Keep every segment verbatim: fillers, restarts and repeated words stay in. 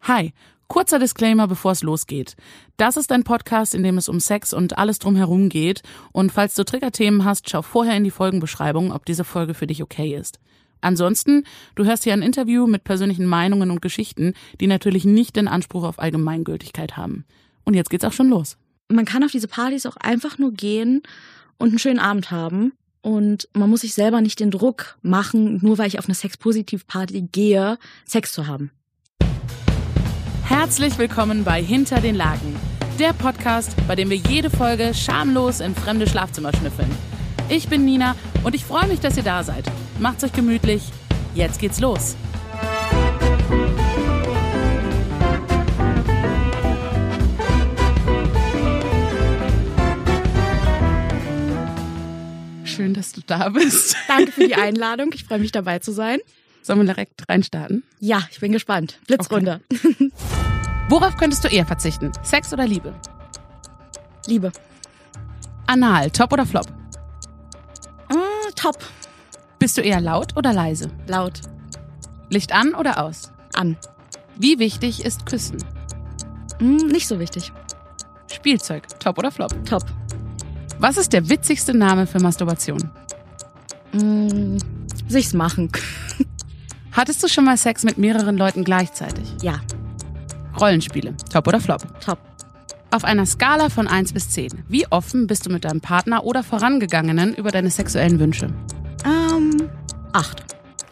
Hi, kurzer Disclaimer, bevor es losgeht. Das ist ein Podcast, in dem es um Sex und alles drumherum geht. Und falls du Triggerthemen hast, schau vorher in die Folgenbeschreibung, ob diese Folge für dich okay ist. Ansonsten, du hörst hier ein Interview mit persönlichen Meinungen und Geschichten, die natürlich nicht den Anspruch auf Allgemeingültigkeit haben. Und jetzt geht's auch schon los. Man kann auf diese Partys auch einfach nur gehen und einen schönen Abend haben. Und man muss sich selber nicht den Druck machen, nur weil ich auf eine Sex-Positiv-Party gehe, Sex zu haben. Herzlich willkommen bei Hinter den Laken, der Podcast, bei dem wir jede Folge schamlos in fremde Schlafzimmer schnüffeln. Ich bin Nina und ich freue mich, dass ihr da seid. Macht's euch gemütlich, jetzt geht's los. Schön, dass du da bist. Danke für die Einladung, ich freue mich dabei zu sein. Sollen wir direkt reinstarten? Ja, ich bin gespannt. Blitzrunde. Okay. Worauf könntest du eher verzichten? Sex oder Liebe? Liebe. Anal, top oder flop? Uh, top. Bist du eher laut oder leise? Laut. Licht an oder aus? An. Wie wichtig ist Küssen? Mm, nicht so wichtig. Spielzeug, top oder flop? Top. Was ist der witzigste Name für Masturbation? Mm, sich's machen. Hattest du schon mal Sex mit mehreren Leuten gleichzeitig? Ja. Rollenspiele, top oder flop? Top. Auf einer Skala von eins bis zehn, wie offen bist du mit deinem Partner oder Vorangegangenen über deine sexuellen Wünsche? Ähm, acht.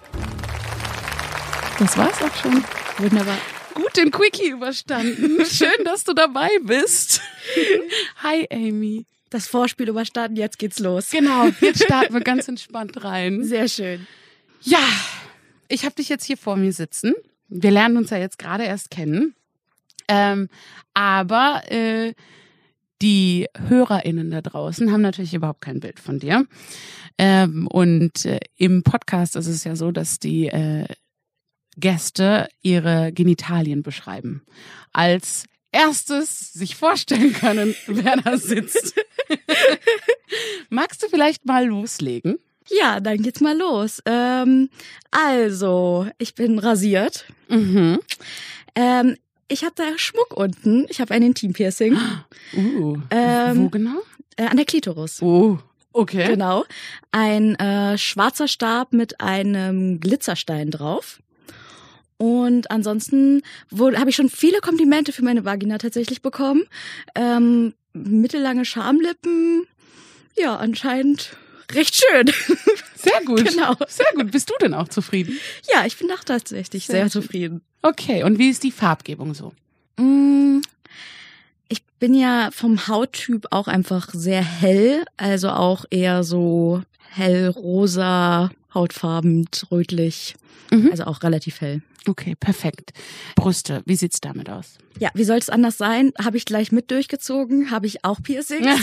Das war's auch schon. Wunderbar. Gut den Quickie überstanden. Schön, dass du dabei bist. Hi, Amy. Das Vorspiel überstanden, jetzt geht's los. Genau, jetzt starten wir ganz entspannt rein. Sehr schön. Ja, ich habe dich jetzt hier vor mir sitzen. Wir lernen uns ja jetzt gerade erst kennen. Ähm, aber äh, die HörerInnen da draußen haben natürlich überhaupt kein Bild von dir. Ähm, und äh, im Podcast ist es ja so, dass die äh, Gäste ihre Genitalien beschreiben. Als erstes sich vorstellen können, wer da sitzt. Magst du vielleicht mal loslegen? Ja, dann geht's mal los. Ähm, also, ich bin rasiert. Mhm. Ähm, ich habe da Schmuck unten. Ich habe ein Intimpiercing. Uh, ähm, wo genau? Äh, an der Klitoris. Oh, okay. Genau. Ein äh, schwarzer Stab mit einem Glitzerstein drauf. Und ansonsten habe ich schon viele Komplimente für meine Vagina tatsächlich bekommen. Ähm, mittellange Schamlippen. Ja, anscheinend recht schön. Sehr gut. Genau. Sehr gut. Bist du denn auch zufrieden? Ja, ich bin auch tatsächlich sehr, sehr zufrieden. Okay, und wie ist die Farbgebung so? Mm, ich bin ja vom Hauttyp auch einfach sehr hell, also auch eher so hellrosa, hautfarben, rötlich, Mhm. also auch relativ hell. Okay, perfekt. Brüste, wie sieht's damit aus? Ja, wie soll es anders sein? Habe ich gleich mit durchgezogen, habe ich auch Piercings.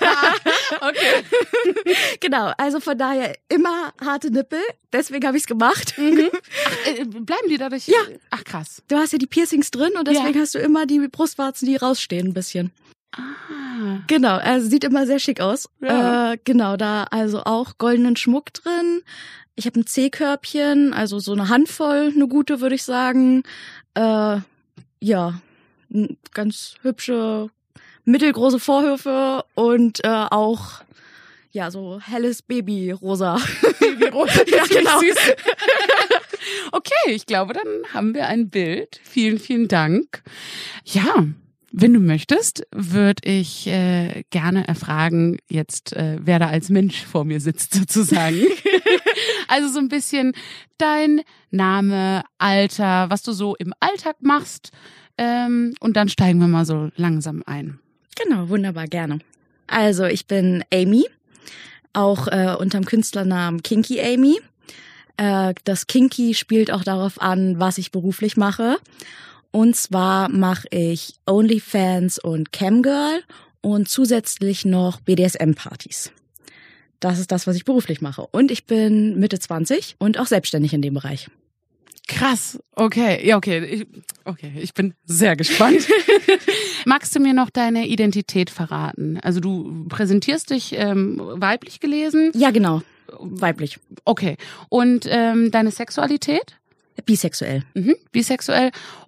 Okay. Genau, also von daher immer harte Nippel, deswegen habe ich es gemacht. Mhm. Ach, äh, bleiben die dadurch? Ja. Ach, krass. Du hast ja die Piercings drin und deswegen Ja. hast du immer die Brustwarzen, die rausstehen ein bisschen. Ah. Genau, also sieht immer sehr schick aus. Ja. Äh, genau, da also auch goldenen Schmuck drin. Ich habe ein C-Körbchen, also so eine Handvoll, eine gute, würde ich sagen. Äh, ja, ganz hübsche, mittelgroße Vorhöfe und äh, auch ja so helles Babyrosa. Babyrosa, ja, genau. süß. Okay, ich glaube, dann haben wir ein Bild. Vielen, vielen Dank. Ja. Wenn du möchtest, würde ich äh, gerne erfragen, jetzt äh, wer da als Mensch vor mir sitzt sozusagen. Also so ein bisschen dein Name, Alter, was du so im Alltag machst. Ähm, und dann steigen wir mal so langsam ein. Genau, wunderbar, gerne. Also ich bin Amy, auch äh, unterm Künstlernamen Kinky Amy. Äh, das Kinky spielt auch darauf an, was ich beruflich mache. Und zwar mache ich OnlyFans und Camgirl und zusätzlich noch B D S M-Partys. Das ist das, was ich beruflich mache. Und ich bin Mitte zwanzig und auch selbstständig in dem Bereich. Krass, okay, ja, okay, ich, okay, ich bin sehr gespannt. Magst du mir noch deine Identität verraten? Also du präsentierst dich ähm, weiblich gelesen? Ja, genau, weiblich. Okay, und ähm, deine Sexualität? Bisexuell. Mhm. Bisexuell.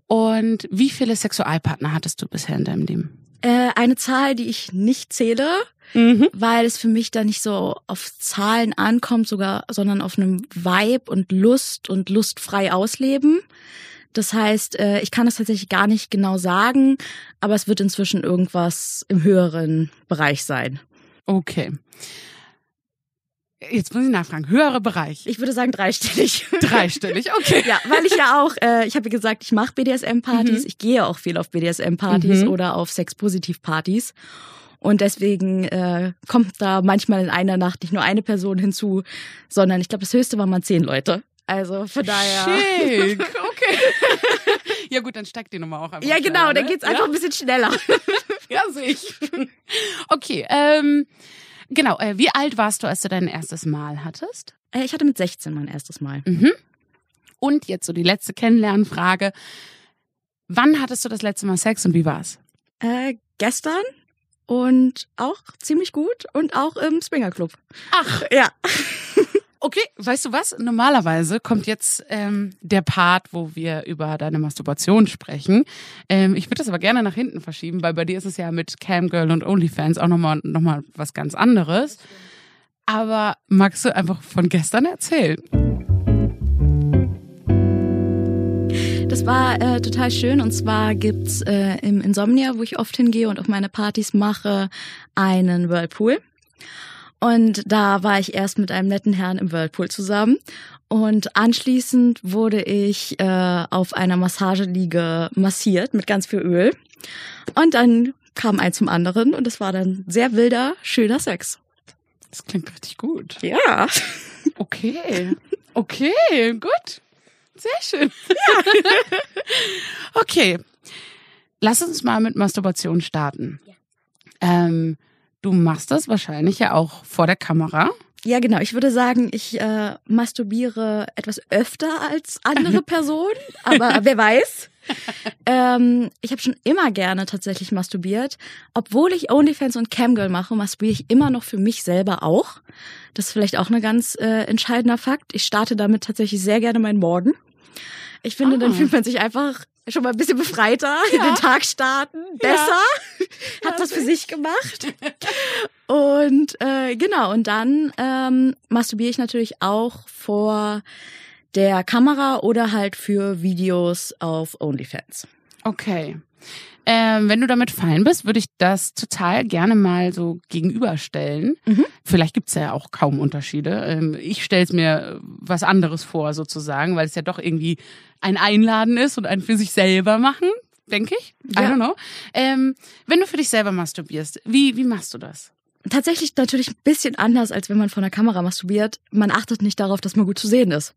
Und wie viele Sexualpartner hattest du bisher in deinem Leben? Äh, eine Zahl, die ich nicht zähle, mhm. weil es für mich da nicht so auf Zahlen ankommt, sogar, sondern auf einem Vibe und Lust und lustfrei ausleben. Das heißt, äh, ich kann das tatsächlich gar nicht genau sagen, aber es wird inzwischen irgendwas im höheren Bereich sein. Okay. Jetzt muss ich nachfragen, höherer Bereich? Ich würde sagen dreistellig. Dreistellig, okay. Ja, weil ich ja auch, äh, ich habe ja gesagt, ich mache B D S M-Partys, mhm. ich gehe auch viel auf B D S M-Partys mhm. oder auf Sex-Positiv-Partys. Und deswegen äh, kommt da manchmal in einer Nacht nicht nur eine Person hinzu, sondern ich glaube, das Höchste waren mal zehn Leute. Also von daher. Schick, okay. Ja gut, dann steigt die Nummer auch einfach. Ja genau, schneller, dann ne? geht's einfach ja? ein bisschen schneller. Ja, sehe ich. Okay, ähm, genau. Äh, wie alt warst du, als du dein erstes Mal hattest? Äh, ich hatte mit sechzehn mein erstes Mal. Mhm. Und jetzt so die letzte Kennenlernfrage. Wann hattest du das letzte Mal Sex und wie war's? Äh, gestern und auch ziemlich gut und auch im Swingerclub. Ach, ja. Okay, weißt du was? Normalerweise kommt jetzt ähm, der Part, wo wir über deine Masturbation sprechen. Ähm, ich würde das aber gerne nach hinten verschieben, weil bei dir ist es ja mit Camgirl und OnlyFans auch nochmal noch mal was ganz anderes. Aber magst du einfach von gestern erzählen? Das war äh, total schön und zwar gibt's äh, im Insomnia, wo ich oft hingehe und auch meine Partys mache, einen Whirlpool. Und da war ich erst mit einem netten Herrn im Whirlpool zusammen. Und anschließend wurde ich äh, auf einer Massageliege massiert mit ganz viel Öl. Und dann kam eins zum anderen und es war dann sehr wilder, schöner Sex. Das klingt richtig gut. Ja. Okay. Okay, gut. Sehr schön. Ja. Okay. Lass uns mal mit Masturbation starten. Ja. Ähm, Du machst das wahrscheinlich ja auch vor der Kamera. Ja, genau. Ich würde sagen, ich äh, masturbiere etwas öfter als andere Personen, aber wer weiß. ähm, ich habe schon immer gerne tatsächlich masturbiert. Obwohl ich OnlyFans und Camgirl mache, masturbiere ich immer noch für mich selber auch. Das ist vielleicht auch ein ganz äh, entscheidender Fakt. Ich starte damit tatsächlich sehr gerne meinen Morgen. Ich finde, ah. dann fühlt man sich einfach schon mal ein bisschen befreiter, ja. in den Tag starten, besser, ja. hat was für sich gemacht. Und äh, genau, und dann ähm, masturbiere ich natürlich auch vor der Kamera oder halt für Videos auf OnlyFans. Okay. Ähm, wenn du damit fein bist, würde ich das total gerne mal so gegenüberstellen. Mhm. Vielleicht gibt's ja auch kaum Unterschiede. Ähm, ich stelle es mir was anderes vor sozusagen, weil es ja doch irgendwie ein Einladen ist und ein für sich selber machen, denke ich. Ja. I don't know. Ähm, wenn du für dich selber masturbierst, wie, wie machst du das? Tatsächlich natürlich ein bisschen anders, als wenn man vor einer Kamera masturbiert. Man achtet nicht darauf, dass man gut zu sehen ist.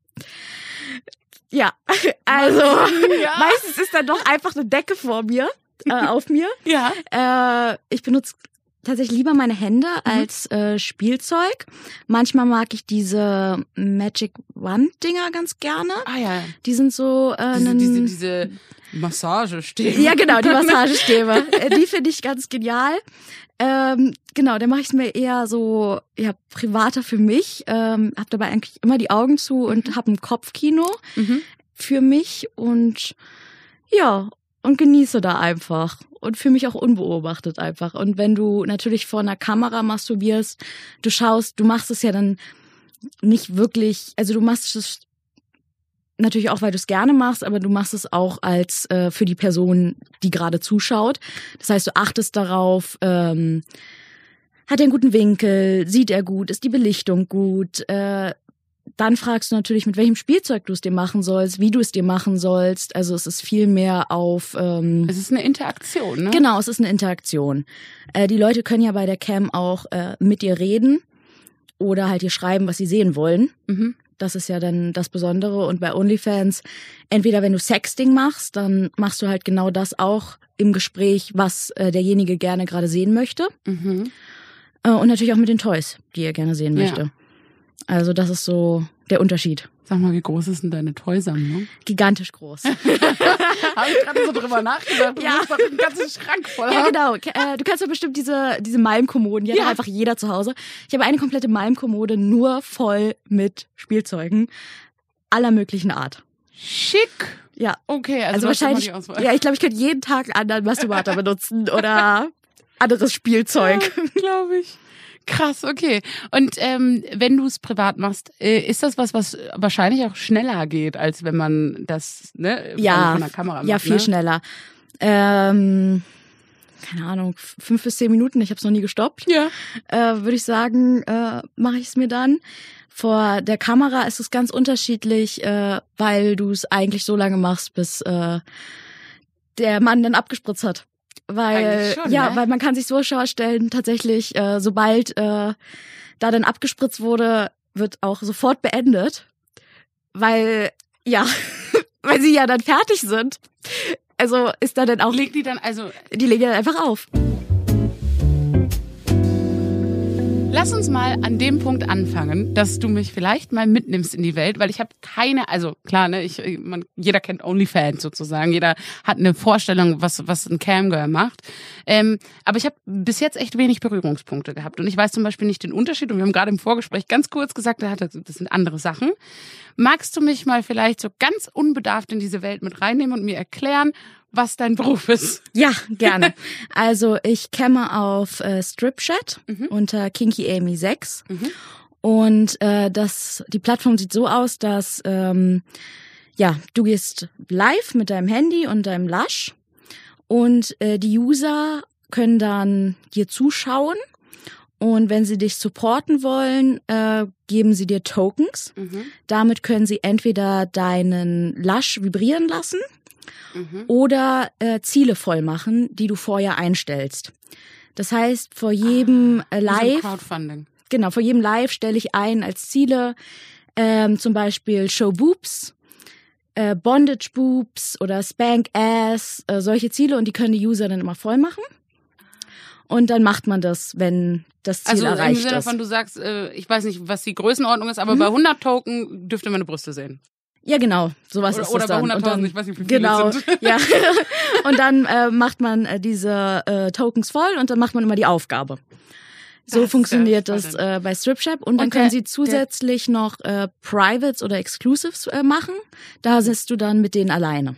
Ja, also ja. meistens ist dann doch einfach eine Decke vor mir. Äh, auf mir. Ja. Äh, ich benutze tatsächlich lieber meine Hände mhm. als äh, Spielzeug. Manchmal mag ich diese Magic Wand-Dinger ganz gerne. Ah ja. Die sind so äh, diese, einen, diese, diese Massagestäbe. Ja, genau, die Massagestäbe. die finde ich ganz genial. Ähm, genau, da mache ich es mir eher so ja privater für mich. Ähm, habe dabei eigentlich immer die Augen zu und habe ein Kopfkino mhm. für mich und ja. Und genieße da einfach und fühle mich auch unbeobachtet einfach. Und wenn du natürlich vor einer Kamera masturbierst, du schaust, du machst es ja dann nicht wirklich, also du machst es natürlich auch, weil du es gerne machst, aber du machst es auch als äh, für die Person, die gerade zuschaut. Das heißt, du achtest darauf, ähm, hat er einen guten Winkel, sieht er gut, ist die Belichtung gut, äh, dann fragst du natürlich, mit welchem Spielzeug du es dir machen sollst, wie du es dir machen sollst. Also es ist viel mehr auf... Ähm, es ist eine Interaktion, ne? Genau, es ist eine Interaktion. Äh, die Leute können ja bei der Cam auch äh, mit dir reden oder halt dir schreiben, was sie sehen wollen. Mhm. Das ist ja dann das Besondere. Und bei OnlyFans, entweder wenn du Sexting machst, dann machst du halt genau das auch im Gespräch, was äh, derjenige gerne gerade sehen möchte. Mhm. Äh, und natürlich auch mit den Toys, die er gerne sehen möchte. Ja. Also das ist so der Unterschied. Sag mal, wie groß ist denn deine Toysammlung? Gigantisch groß. Habe ich gerade so drüber nachgedacht. Du ja. musst doch einen ganzen Schrank voll Ja, haben. genau. Du kennst doch bestimmt diese, diese Malmkommoden. Die hat ja. einfach jeder zu Hause. Ich habe eine komplette Malmkommode nur voll mit Spielzeugen aller möglichen Art. Schick. Ja. Okay, also, Also du hast immer wahrscheinlich, die Auswahl. ja, ich glaube, ich könnte jeden Tag einen anderen Masturbator benutzen oder anderes Spielzeug. Ja, glaube ich. Krass, okay. Und ähm, wenn du es privat machst, äh, ist das was, was wahrscheinlich auch schneller geht, als wenn man das ne, von, Ja, von der Kamera macht? ja, viel ne? schneller. Ähm, keine Ahnung, fünf bis zehn Minuten, ich habe es noch nie gestoppt. Ja. Äh, würde ich sagen, äh, mache ich es mir dann. Vor der Kamera ist es ganz unterschiedlich, äh, weil du es eigentlich so lange machst, bis äh, der Mann dann abgespritzt hat. Weil schon, ja, ne? weil man kann sich so vorstellen, tatsächlich, äh, sobald äh, da dann abgespritzt wurde, wird auch sofort beendet, weil ja, weil sie ja dann fertig sind. Also ist da dann auch Legt die dann, also die legen dann einfach auf. lass uns mal an dem Punkt anfangen, dass du mich vielleicht mal mitnimmst in die Welt, weil ich habe keine, also klar, ne, ich, man, jeder kennt OnlyFans sozusagen, jeder hat eine Vorstellung, was was ein Camgirl macht, ähm, aber ich habe bis jetzt echt wenig Berührungspunkte gehabt und ich weiß zum Beispiel nicht den Unterschied und wir haben gerade im Vorgespräch ganz kurz gesagt, das sind andere Sachen. Magst du mich mal vielleicht so ganz unbedarft in diese Welt mit reinnehmen und mir erklären, was dein Beruf ist? Ja, gerne. Also ich kämme auf äh, Stripchat Mhm. unter Kinky Amy sechs Mhm. und äh, das die Plattform sieht so aus, dass ähm, ja du gehst live mit deinem Handy und deinem Lush und äh, die User können dann dir zuschauen und wenn sie dich supporten wollen, äh, geben sie dir Tokens. Mhm. Damit können sie entweder deinen Lush vibrieren lassen Mhm. oder äh, Ziele voll machen, die du vorher einstellst. Das heißt, vor jedem äh, Wie so ein Live, Crowdfunding. genau, vor jedem Live stelle ich ein als Ziele ähm, zum Beispiel Show Boobs, äh, Bondage Boobs oder Spank Ass, äh, solche Ziele und die können die User dann immer voll machen. Und dann macht man das, wenn das Ziel Also im erreicht Sinne ist. von, du sagst, äh, ich weiß nicht, was die Größenordnung ist, aber Mhm. bei hundert Token dürfte man eine Brüste sehen. Ja, genau, sowas Oder, ist oder das bei dann. Und hunderttausend, dann ich weiß nicht, wie viele genau, es sind. ja. Und dann äh, macht man äh, diese äh, Tokens voll und dann macht man immer die Aufgabe. So Das ist funktioniert sehr das spannend. äh, bei Stripshop. Und dann Und können der- sie zusätzlich noch äh, Privates oder Exclusives äh, machen. Da sitzt du dann mit denen alleine.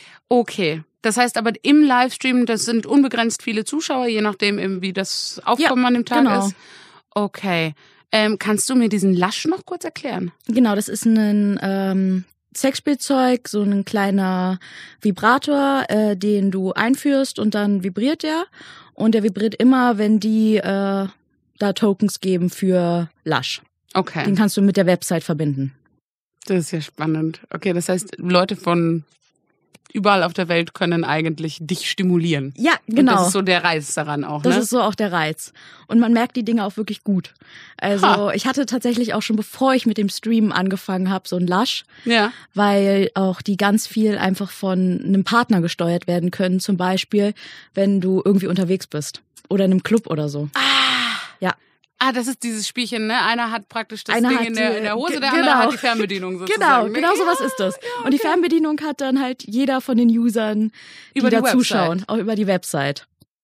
Okay. Das heißt aber im Livestream, das sind unbegrenzt viele Zuschauer, je nachdem, eben, wie das Aufkommen Ja, an dem Tag genau. ist. Okay. Ähm, kannst du mir diesen Lush noch kurz erklären? Genau, das ist ein ähm, Sexspielzeug, so ein kleiner Vibrator, äh, den du einführst und dann vibriert der. Und der vibriert immer, wenn die äh, da Tokens geben für Lush. Okay. Den kannst du mit der Website verbinden. Das ist ja spannend. Okay, das heißt, Leute von überall auf der Welt können eigentlich dich stimulieren. Ja, Und genau. das ist so der Reiz daran auch, Das ne? ist so auch der Reiz. Und man merkt die Dinge auch wirklich gut. Also Ha. ich hatte tatsächlich auch schon, bevor ich mit dem Streamen angefangen habe, so ein Lush, Ja. weil auch die ganz viel einfach von einem Partner gesteuert werden können. Zum Beispiel, wenn du irgendwie unterwegs bist oder in einem Club oder so. Ja. Ah, das ist dieses Spielchen, ne? Einer hat praktisch das Einer Ding hat in der, die- in der Hose, ge- der genau. andere hat die Fernbedienung sozusagen. Genau, ne? genau sowas Ja, ist das. ja, Und die okay. Fernbedienung hat dann halt jeder von den Usern, die Über die da Website. zuschauen, auch über die Website.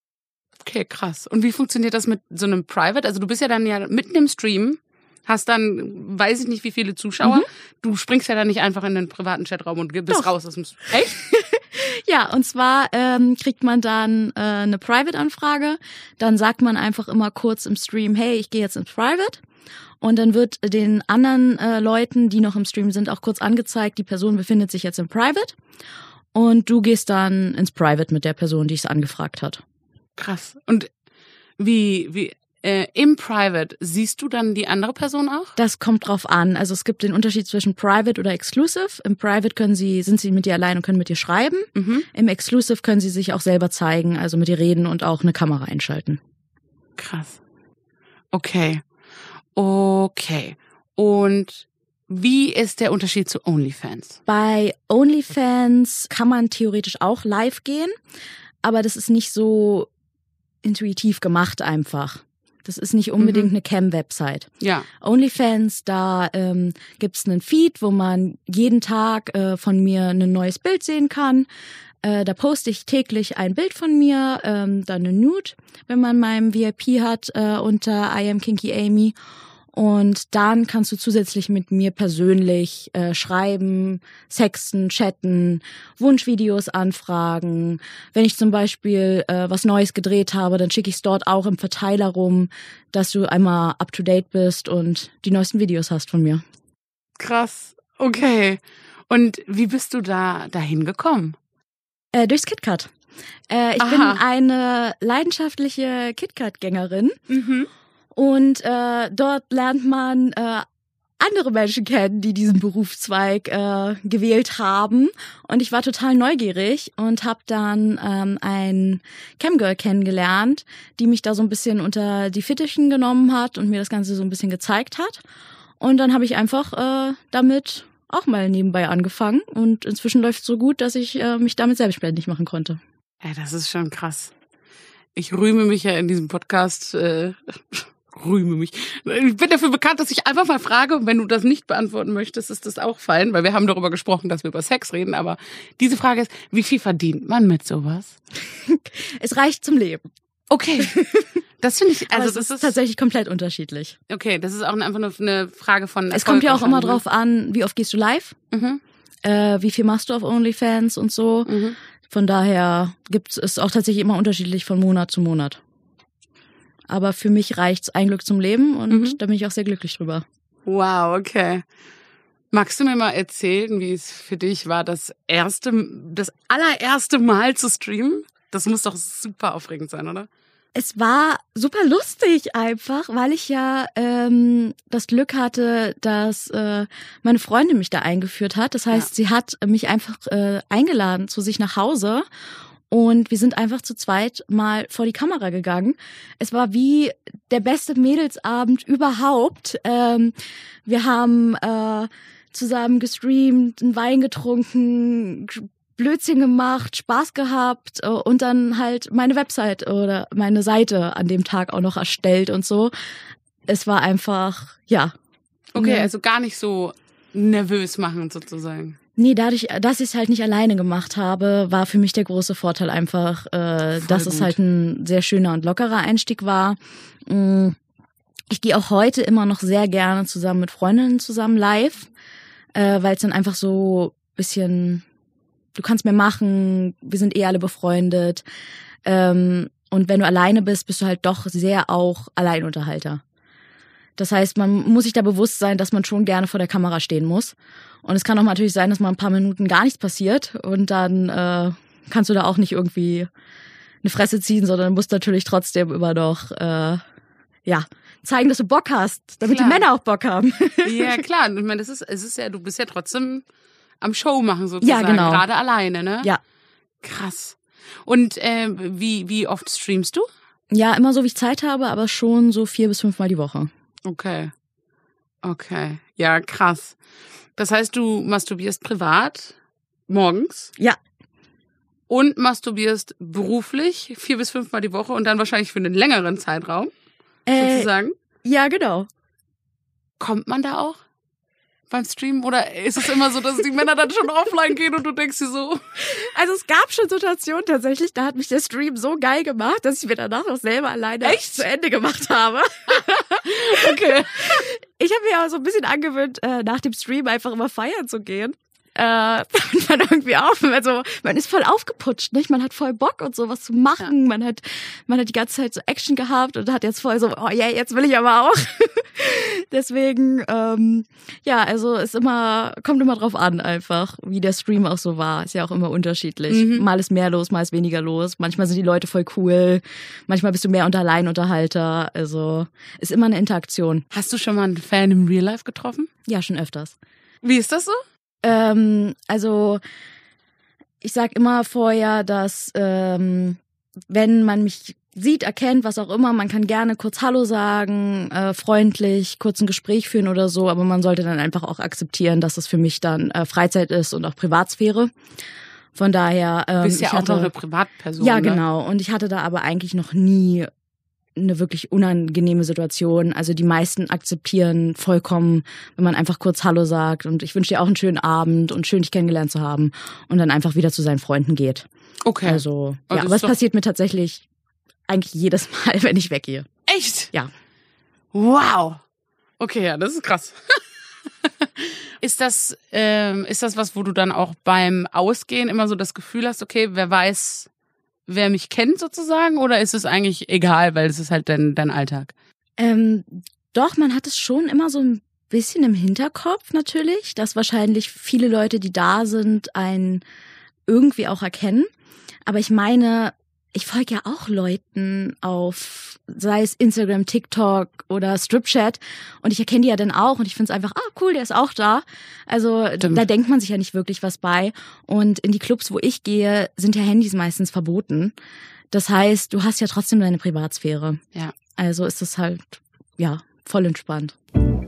Okay, krass. Und wie funktioniert das mit so einem Private? Also du bist ja dann ja mitten im Stream, hast dann, weiß ich nicht, wie viele Zuschauer. Mhm. Du springst ja dann nicht einfach in den privaten Chatraum und bist Doch. raus aus dem... Echt? Ja, und zwar ähm, kriegt man dann äh, eine Private-Anfrage. Dann sagt man einfach immer kurz im Stream, hey, ich gehe jetzt ins Private. Und dann wird den anderen äh, Leuten, die noch im Stream sind, auch kurz angezeigt, die Person befindet sich jetzt im Private. Und du gehst dann ins Private mit der Person, die es angefragt hat. Krass. Und wie, wie, äh, im Private siehst du dann die andere Person auch? Das kommt drauf an. Also es gibt den Unterschied zwischen Private oder Exclusive. Im Private können sie, sind sie mit dir allein und können mit dir schreiben. Mhm. Im Exclusive können sie sich auch selber zeigen, also mit dir reden und auch eine Kamera einschalten. Krass. Okay. Okay. Und wie ist der Unterschied zu OnlyFans? Bei OnlyFans kann man theoretisch auch live gehen, aber das ist nicht so intuitiv gemacht einfach. Das ist nicht unbedingt Mhm. eine Cam-Website. Ja. OnlyFans, da ähm, gibt's einen Feed, wo man jeden Tag äh, von mir ein neues Bild sehen kann. Äh, da poste ich täglich ein Bild von mir, ähm, dann eine Nude, wenn man meinem V I P hat, äh, unter I am Kinky Amy. Und dann kannst du zusätzlich mit mir persönlich äh, schreiben, sexten, chatten, Wunschvideos anfragen. Wenn ich zum Beispiel äh, was Neues gedreht habe, dann schicke ich es dort auch im Verteiler rum, dass du einmal up to date bist und die neuesten Videos hast von mir. Krass, okay. Und wie bist du da dahin gekommen? Äh, durchs KitKat. Äh, ich Aha. bin eine leidenschaftliche KitKat-Gängerin. Mhm. Und äh, dort lernt man äh, andere Menschen kennen, die diesen Berufszweig äh, gewählt haben. Und ich war total neugierig und habe dann ähm, ein Camgirl kennengelernt, die mich da so ein bisschen unter die Fittichen genommen hat und mir das Ganze so ein bisschen gezeigt hat. Und dann habe ich einfach äh, damit auch mal nebenbei angefangen. Und inzwischen läuft es so gut, dass ich äh, mich damit selbstständig machen konnte. Ja, das ist schon krass. Ich rühme mich ja in diesem Podcast... Äh rühme mich. Ich bin dafür bekannt, dass ich einfach mal frage, und wenn du das nicht beantworten möchtest, ist das auch fein, weil wir haben darüber gesprochen, dass wir über Sex reden, aber diese Frage ist, wie viel verdient man mit sowas? Es reicht zum Leben. Okay. Das finde ich, also Aber es das ist ist tatsächlich komplett unterschiedlich. Okay, das ist auch einfach nur eine Frage von Erfolg. Es kommt ja auch immer wahrscheinlich, drauf an, wie oft gehst du live, Mhm. äh, wie viel machst du auf OnlyFans und so. Mhm. Von daher gibt es auch tatsächlich immer unterschiedlich von Monat zu Monat. Aber für mich reicht's ein Glück zum Leben und Mhm. da bin ich auch sehr glücklich drüber. Wow, okay. Magst du mir mal erzählen, wie es für dich war, das erste, das allererste Mal zu streamen? Das muss doch super aufregend sein, oder? Es war super lustig einfach, weil ich ja ähm, das Glück hatte, dass äh, meine Freundin mich da eingeführt hat. Das heißt, Ja. sie hat mich einfach äh, eingeladen zu sich nach Hause und wir sind einfach zu zweit mal vor die Kamera gegangen. Es war wie der beste Mädelsabend überhaupt. Ähm, wir haben äh, zusammen gestreamt, einen Wein getrunken, Blödsinn gemacht, Spaß gehabt äh, und dann halt meine Website oder meine Seite an dem Tag auch noch erstellt und so. Es war einfach, ja. Okay, Ja. also gar nicht so nervös machen sozusagen. Nee, dadurch, dass ich es halt nicht alleine gemacht habe, war für mich der große Vorteil einfach, äh, dass gut. es halt ein sehr schöner und lockerer Einstieg war. Mm, Ich gehe auch heute immer noch sehr gerne zusammen mit Freundinnen zusammen live, äh, weil es dann einfach so bisschen, du kannst mehr machen, wir sind eh alle befreundet. Ähm, und wenn du alleine bist, bist du halt doch sehr auch Alleinunterhalter. Das heißt, man muss sich da bewusst sein, dass man schon gerne vor der Kamera stehen muss. Und es kann auch natürlich sein, dass mal ein paar Minuten gar nichts passiert und dann äh, kannst du da auch nicht irgendwie eine Fresse ziehen, sondern musst natürlich trotzdem immer noch äh, ja zeigen, dass du Bock hast, damit Klar. die Männer auch Bock haben. Ja, klar. Ich meine, das ist, es ist ja, du bist ja trotzdem am Show machen sozusagen. Ja, genau. Gerade alleine, ne? Ja. Krass. Und äh, wie, wie oft streamst du? Ja, immer so, wie ich Zeit habe, aber schon so vier bis fünfmal die Woche. Okay. Okay. Ja, krass. Das heißt, du masturbierst privat morgens Ja. und masturbierst beruflich vier bis fünfmal die Woche und dann wahrscheinlich für einen längeren Zeitraum, Äh, sozusagen. ja, genau. Kommt man da auch beim Streamen oder ist es immer so, dass die Männer dann schon offline gehen und du denkst dir so? Also es gab schon Situationen tatsächlich, da hat mich der Stream so geil gemacht, dass ich mir danach noch selber alleine Echt? zu Ende gemacht habe. Okay. Ich habe mir auch so ein bisschen angewöhnt, äh, nach dem Stream einfach immer feiern zu gehen. Äh, und dann irgendwie auf, also man ist voll aufgeputscht, nicht? Man hat voll Bock und so was zu machen. Ja. Man hat, man hat die ganze Zeit so Action gehabt und hat jetzt voll so, oh yeah, jetzt will ich aber auch. Deswegen, ähm, ja, also ist immer, kommt immer drauf an einfach, wie der Stream auch so war. Ist ja auch immer unterschiedlich. Mhm. Mal ist mehr los, mal ist weniger los. Manchmal sind die Leute voll cool. Manchmal bist du mehr unter Alleinunterhalter. Also ist immer eine Interaktion. Hast du schon mal einen Fan im Real Life getroffen? Ja, schon öfters. Wie ist das so? Ähm, also ich sag immer vorher, dass ähm, wenn man mich sieht, erkennt, was auch immer, man kann gerne kurz Hallo sagen, äh, freundlich, kurz ein Gespräch führen oder so, aber man sollte dann einfach auch akzeptieren, dass es für mich dann äh, Freizeit ist und auch Privatsphäre. Von daher, ähm, Du bist ja ich auch hatte, noch eine Privatperson. ja ne? genau. Und ich hatte da aber eigentlich noch nie eine wirklich unangenehme Situation. Also die meisten akzeptieren vollkommen, wenn man einfach kurz Hallo sagt und ich wünsche dir auch einen schönen Abend und schön dich kennengelernt zu haben und dann einfach wieder zu seinen Freunden geht. Okay. Also, Also ja, ist aber es doch- passiert mir tatsächlich eigentlich jedes Mal, wenn ich weggehe. Echt? Ja. Wow. Okay, ja, das ist krass. Ist das, ähm, ist das was, wo du dann auch beim Ausgehen immer so das Gefühl hast, okay, wer weiß, wer mich kennt sozusagen, oder ist es eigentlich egal, weil es ist halt dein, dein Alltag? Ähm, doch, man hat es schon immer so ein bisschen im Hinterkopf natürlich, dass wahrscheinlich viele Leute, die da sind, einen irgendwie auch erkennen. Aber ich meine, ich folge ja auch Leuten auf, sei es Instagram, TikTok oder Stripchat, und ich erkenne die ja dann auch und ich finde es einfach, ah cool, der ist auch da. Also Stimmt. Da denkt man sich ja nicht wirklich was bei. Und in die Clubs, wo ich gehe, sind ja Handys meistens verboten. Das heißt, du hast ja trotzdem deine Privatsphäre. Ja. Also ist es halt, ja, voll entspannt.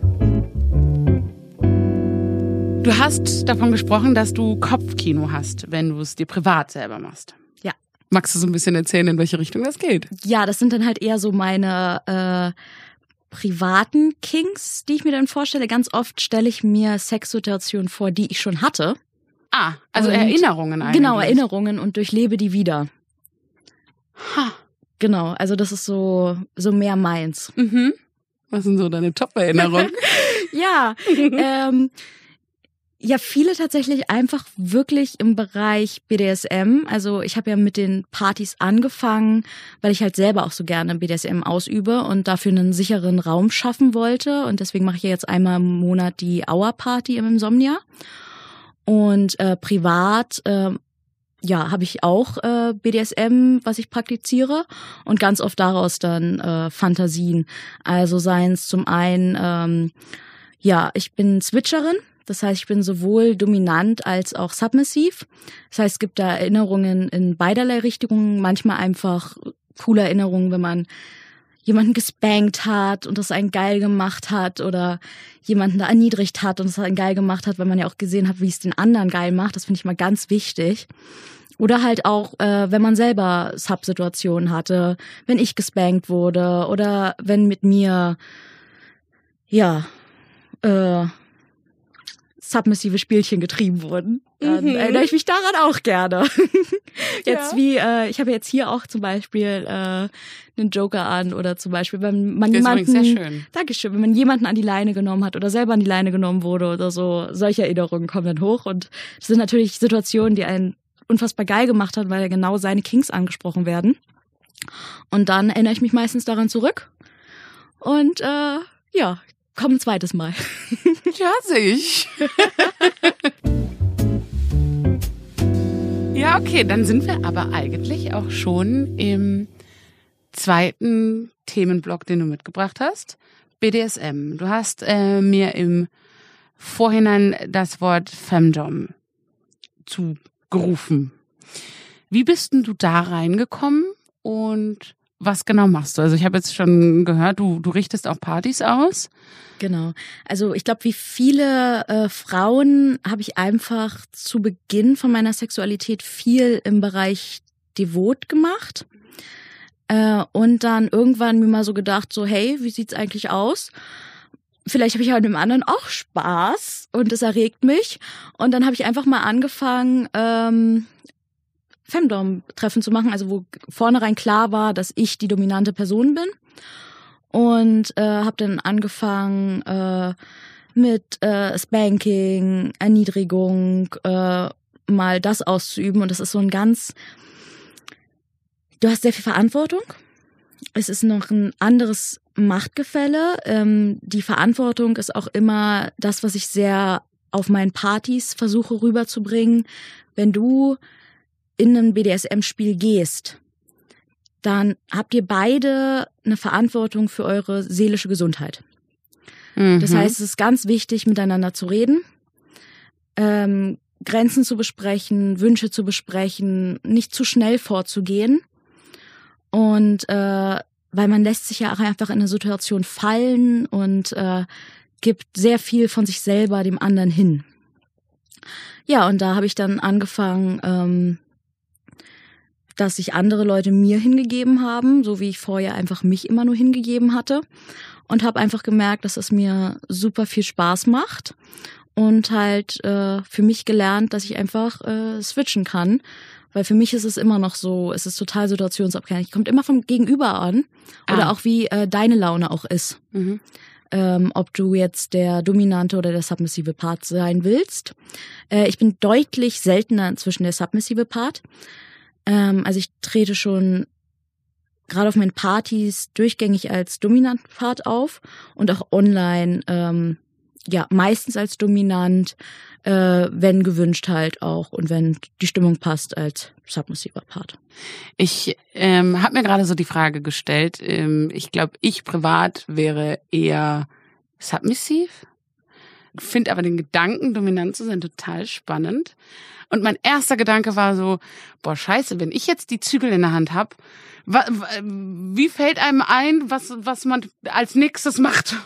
Du hast davon gesprochen, dass du Kopfkino hast, wenn du es dir privat selber machst. Ja. Magst du so ein bisschen erzählen, in welche Richtung das geht? Ja, das sind dann halt eher so meine äh, privaten Kinks, die ich mir dann vorstelle. Ganz oft stelle ich mir Sexsituationen vor, die ich schon hatte. Ah, also und Erinnerungen eigentlich. Genau, Erinnerungen, und durchlebe die wieder. Ha. Genau, also das ist so, so mehr meins. Mhm. Was sind so deine Top-Erinnerungen? Ja, ähm... Ja, viele tatsächlich einfach wirklich im Bereich B D S M. Also ich habe ja mit den Partys angefangen, weil ich halt selber auch so gerne B D S M ausübe und dafür einen sicheren Raum schaffen wollte. Und deswegen mache ich ja jetzt einmal im Monat die Hour Party im Insomnia. Und äh, privat, äh, ja, habe ich auch äh, B D S M, was ich praktiziere. Und ganz oft daraus dann äh, Fantasien. Also seien es zum einen, ähm, ja, ich bin Switcherin. Das heißt, ich bin sowohl dominant als auch submissiv. Das heißt, es gibt da Erinnerungen in beiderlei Richtungen. Manchmal einfach coole Erinnerungen, wenn man jemanden gespankt hat und das einen geil gemacht hat, oder jemanden da erniedrigt hat und das einen geil gemacht hat, weil man ja auch gesehen hat, wie es den anderen geil macht. Das finde ich mal ganz wichtig. Oder halt auch, äh, wenn man selber Sub-Situationen hatte, wenn ich gespankt wurde oder wenn mit mir, ja, äh, submissive Spielchen getrieben wurden. Dann mhm. erinnere ich mich daran auch gerne. Jetzt ja. wie, äh, ich habe jetzt hier auch zum Beispiel äh, einen Joker an, oder zum Beispiel, wenn man das jemanden, ist sehr schön. Dankeschön, wenn man jemanden an die Leine genommen hat oder selber an die Leine genommen wurde oder so, solche Erinnerungen kommen dann hoch, und das sind natürlich Situationen, die einen unfassbar geil gemacht hat, weil ja genau seine Kinks angesprochen werden. Und dann erinnere ich mich meistens daran zurück und äh, ja, komm ein zweites Mal. Ja, sehe ich. Ja, okay, dann sind wir aber eigentlich auch schon im zweiten Themenblock, den du mitgebracht hast. B D S M. Du hast äh, mir im Vorhinein das Wort Femdom zugerufen. Wie bist denn du da reingekommen und was genau machst du? Also ich habe jetzt schon gehört, du du richtest auch Partys aus. Genau. Also ich glaube, wie viele äh, Frauen habe ich einfach zu Beginn von meiner Sexualität viel im Bereich Devot gemacht. Äh, und dann irgendwann mir mal so gedacht, so hey, wie sieht's eigentlich aus? Vielleicht habe ich an dem anderen auch Spaß und es erregt mich. Und dann habe ich einfach mal angefangen, ähm, Femdom-Treffen zu machen, also wo vornherein klar war, dass ich die dominante Person bin. Und äh, habe dann angefangen äh, mit äh, Spanking, Erniedrigung, äh, mal das auszuüben. Und das ist so ein ganz, du hast sehr viel Verantwortung. Es ist noch ein anderes Machtgefälle. Ähm, die Verantwortung ist auch immer das, was ich sehr auf meinen Partys versuche rüberzubringen. Wenn du in ein B D S M-Spiel gehst, dann habt ihr beide eine Verantwortung für eure seelische Gesundheit. Mhm. Das heißt, es ist ganz wichtig, miteinander zu reden, ähm, Grenzen zu besprechen, Wünsche zu besprechen, nicht zu schnell vorzugehen. Und äh, weil man lässt sich ja auch einfach in eine Situation fallen und äh, gibt sehr viel von sich selber dem anderen hin. Ja, und da habe ich dann angefangen, ähm, dass sich andere Leute mir hingegeben haben, so wie ich vorher einfach mich immer nur hingegeben hatte, und habe einfach gemerkt, dass es mir super viel Spaß macht und halt äh, für mich gelernt, dass ich einfach äh, switchen kann, weil für mich ist es immer noch so, es ist total situationsabhängig, kommt immer vom Gegenüber an oder ah. auch wie äh, deine Laune auch ist. Mhm. ähm, ob du jetzt der dominante oder der submissive Part sein willst. Äh, ich bin deutlich seltener inzwischen der submissive Part. Ähm, also ich trete schon gerade auf meinen Partys durchgängig als dominant Part auf und auch online ähm, ja meistens als dominant, äh, wenn gewünscht halt auch und wenn die Stimmung passt als submissiver Part. Ich ähm, habe mir gerade so die Frage gestellt, ähm, ich glaube, ich privat wäre eher submissiv, finde aber den Gedanken, dominant zu sein, total spannend. Und mein erster Gedanke war so, boah, scheiße, wenn ich jetzt die Zügel in der Hand habe, wie fällt einem ein, was, was man als nächstes macht?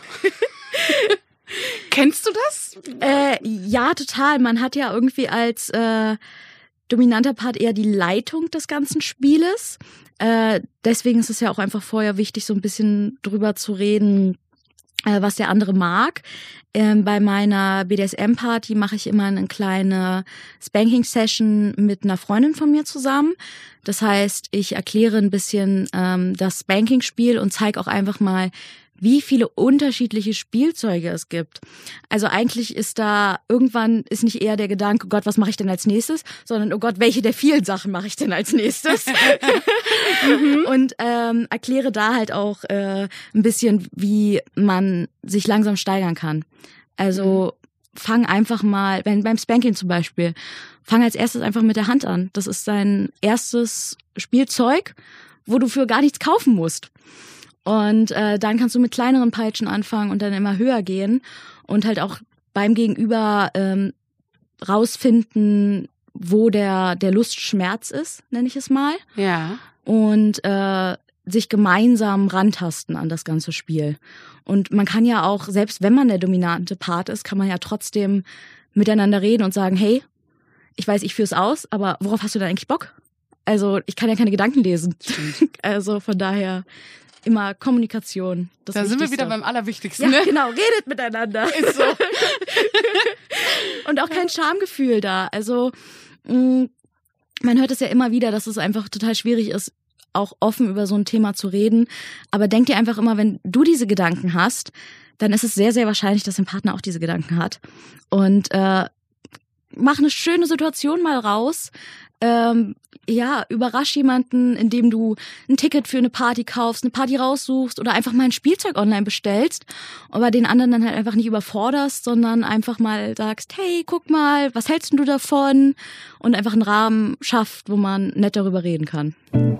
Kennst du das? Äh, ja, total. Man hat ja irgendwie als äh, dominanter Part eher die Leitung des ganzen Spieles. Äh, deswegen ist es ja auch einfach vorher wichtig, so ein bisschen drüber zu reden, äh, was der andere mag. Ähm, bei meiner B D S M-Party mache ich immer eine kleine Spanking-Session mit einer Freundin von mir zusammen. Das heißt, ich erkläre ein bisschen ähm, das Spanking-Spiel und zeige auch einfach mal, wie viele unterschiedliche Spielzeuge es gibt. Also eigentlich ist da, irgendwann ist nicht eher der Gedanke, oh Gott, was mache ich denn als nächstes, sondern oh Gott, welche der vielen Sachen mache ich denn als nächstes? mhm. Und ähm, erkläre da halt auch äh, ein bisschen, wie man sich langsam steigern kann. Also mhm. fang einfach mal, wenn beim Spanking zum Beispiel, fang als erstes einfach mit der Hand an. Das ist dein erstes Spielzeug, wo du für gar nichts kaufen musst. Und äh, dann kannst du mit kleineren Peitschen anfangen und dann immer höher gehen und halt auch beim Gegenüber ähm, rausfinden, wo der der Lustschmerz ist, nenne ich es mal. Ja. Und äh, sich gemeinsam rantasten an das ganze Spiel. Und man kann ja auch, selbst wenn man der dominante Part ist, kann man ja trotzdem miteinander reden und sagen, hey, ich weiß, ich führ's aus, aber worauf hast du denn eigentlich Bock? Also ich kann ja keine Gedanken lesen. Also von daher immer Kommunikation. Das da sind wir wieder beim Allerwichtigsten. Ja, ne? genau, redet miteinander. Ist so. Und auch kein Schamgefühl da. Also mh, man hört es ja immer wieder, dass es einfach total schwierig ist, auch offen über so ein Thema zu reden. Aber denk dir einfach immer, wenn du diese Gedanken hast, dann ist es sehr, sehr wahrscheinlich, dass dein Partner auch diese Gedanken hat. Und äh, mach eine schöne Situation mal raus. Ähm, ja, überrasch jemanden, indem du ein Ticket für eine Party kaufst, eine Party raussuchst oder einfach mal ein Spielzeug online bestellst, aber den anderen dann halt einfach nicht überforderst, sondern einfach mal sagst, hey, guck mal, was hältst du davon? Und einfach einen Rahmen schafft, wo man nett darüber reden kann.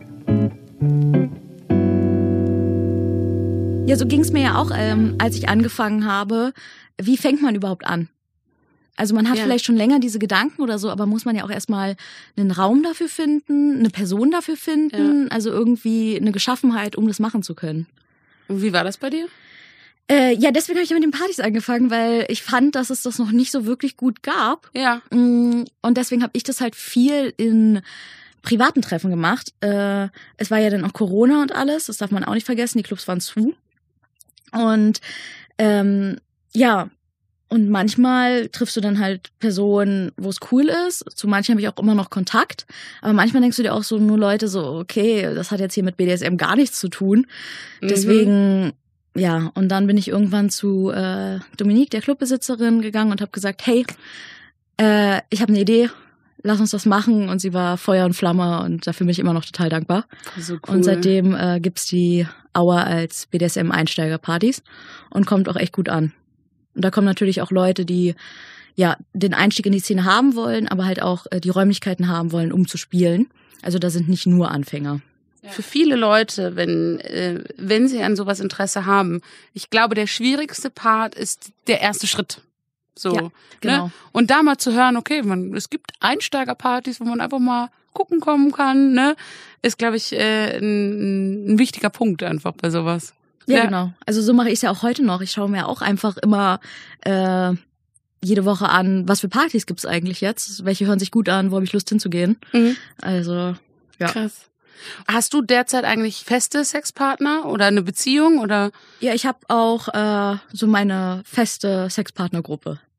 Ja, so ging's mir ja auch, ähm, als ich angefangen habe. Wie fängt man überhaupt an? Also man hat ja. vielleicht schon länger diese Gedanken oder so, aber muss man ja auch erstmal einen Raum dafür finden, eine Person dafür finden, ja. also irgendwie eine Geschaffenheit, um das machen zu können. Und wie war das bei dir? Äh, ja, deswegen habe ich ja mit den Partys angefangen, weil ich fand, dass es das noch nicht so wirklich gut gab. Ja. Und deswegen habe ich das halt viel in privaten Treffen gemacht. Äh, es war ja dann auch Corona und alles, das darf man auch nicht vergessen, die Clubs waren zu. Und ähm, ja, und manchmal triffst du dann halt Personen, wo es cool ist. Zu manchen habe ich auch immer noch Kontakt. Aber manchmal denkst du dir auch so, nur Leute so, okay, das hat jetzt hier mit B D S M gar nichts zu tun. Mhm. Deswegen, ja, und dann bin ich irgendwann zu äh, Dominique, der Clubbesitzerin, gegangen und habe gesagt, hey, äh, ich habe eine Idee, lass uns das machen. Und sie war Feuer und Flamme und dafür bin ich immer noch total dankbar. So cool. Und seitdem äh, gibt's die Hour als B D S M-Einsteigerpartys und kommt auch echt gut an. Und da kommen natürlich auch Leute, die ja den Einstieg in die Szene haben wollen, aber halt auch äh, die Räumlichkeiten haben wollen, um zu spielen. Also da sind nicht nur Anfänger. Ja. Für viele Leute, wenn äh, wenn sie an sowas Interesse haben, ich glaube, der schwierigste Part ist der erste Schritt. So, ja, genau. Ne? Und da mal zu hören, okay, man, es gibt Einsteigerpartys, wo man einfach mal gucken kommen kann, ne, ist, glaube ich, äh, ein, ein wichtiger Punkt einfach bei sowas. Ja, ja, genau. Also so mache ich es ja auch heute noch. Ich schaue mir auch einfach immer äh, jede Woche an, was für Partys gibt's eigentlich jetzt, welche hören sich gut an, wo habe ich Lust hinzugehen. Mhm. Also, ja. Krass. Hast du derzeit eigentlich feste Sexpartner oder eine Beziehung oder? Ja, ich habe auch äh, so meine feste Sexpartnergruppe.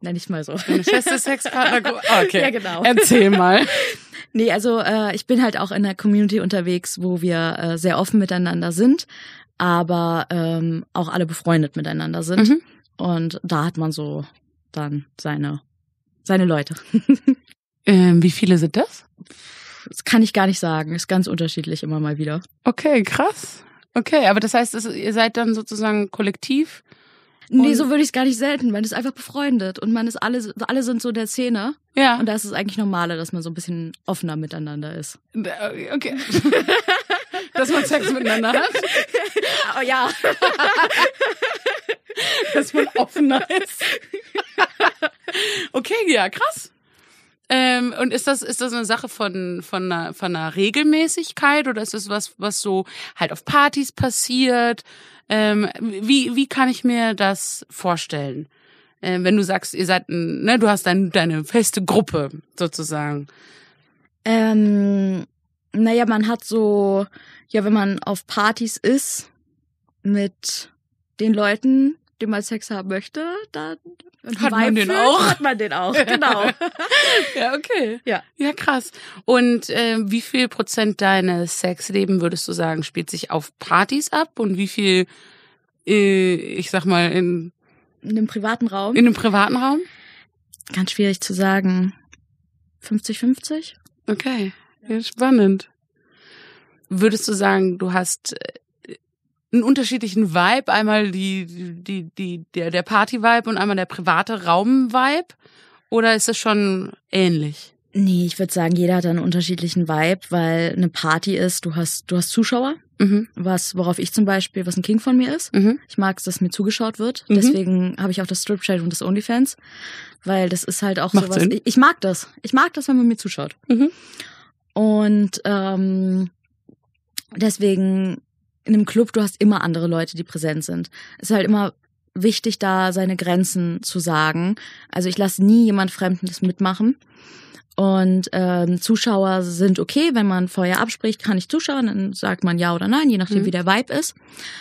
nenne ich mal so. Eine feste Sexpartnergruppe? Okay. Ja, genau. Erzähl mal. Nee, also äh, ich bin halt auch in der Community unterwegs, wo wir äh, sehr offen miteinander sind, aber ähm, auch alle befreundet miteinander sind. Mhm. Und da hat man so dann seine, seine Leute. Ähm, wie viele sind das? Das kann ich gar nicht sagen. Ist ganz unterschiedlich immer mal wieder. Okay, krass. Okay, aber das heißt, es, ihr seid dann sozusagen kollektiv? Nee, so würde ich es gar nicht selten. Man ist einfach befreundet und man ist alle, alle sind so der Szene. Ja. Und da ist es eigentlich normaler, dass man so ein bisschen offener miteinander ist. Okay. Dass man Sex miteinander hat? Oh ja. Dass man offener ist. Okay, ja, krass. Ähm, und ist das, ist das eine Sache von, von einer, von einer Regelmäßigkeit oder ist das was, was so halt auf Partys passiert? Ähm, wie, wie kann ich mir das vorstellen? Ähm, wenn du sagst, ihr seid, ein, ne, du hast dein, deine feste Gruppe sozusagen. Ähm, naja, man hat so, ja, wenn man auf Partys ist mit den Leuten, die man Sex haben möchte, dann hat man den auch. Hat man den auch, genau. Ja, okay. Ja. Ja, krass. Und äh, wie viel Prozent deines Sexleben würdest du sagen, spielt sich auf Partys ab und wie viel, äh, ich sag mal, in In einem privaten Raum? in einem privaten Raum? Ganz schwierig zu sagen. fünfzig fünfzig? Okay, ja, spannend. Würdest du sagen, du hast äh, einen unterschiedlichen Vibe, einmal die die die der der Party-Vibe und einmal der private Raum-Vibe, oder ist es schon ähnlich? Nee, ich würde sagen, jeder hat einen unterschiedlichen Vibe, weil eine Party ist, du hast du hast Zuschauer, Mhm. was worauf ich zum Beispiel, was ein King von mir ist. Mhm. Ich mag es, dass mir zugeschaut wird. Mhm. Deswegen habe ich auch das Strip-Chat und das OnlyFans, weil das ist halt auch Macht sowas. Sinn. Ich, ich mag das. Ich mag das, wenn man mir zuschaut. Mhm. Und ähm, deswegen in einem Club, du hast immer andere Leute, die präsent sind. Es ist halt immer wichtig, da seine Grenzen zu sagen. Also ich lasse nie jemand Fremden das mitmachen. Und ähm, Zuschauer sind okay, wenn man vorher abspricht, kann ich zuschauen, dann sagt man ja oder nein, je nachdem, Mhm. wie der Vibe ist.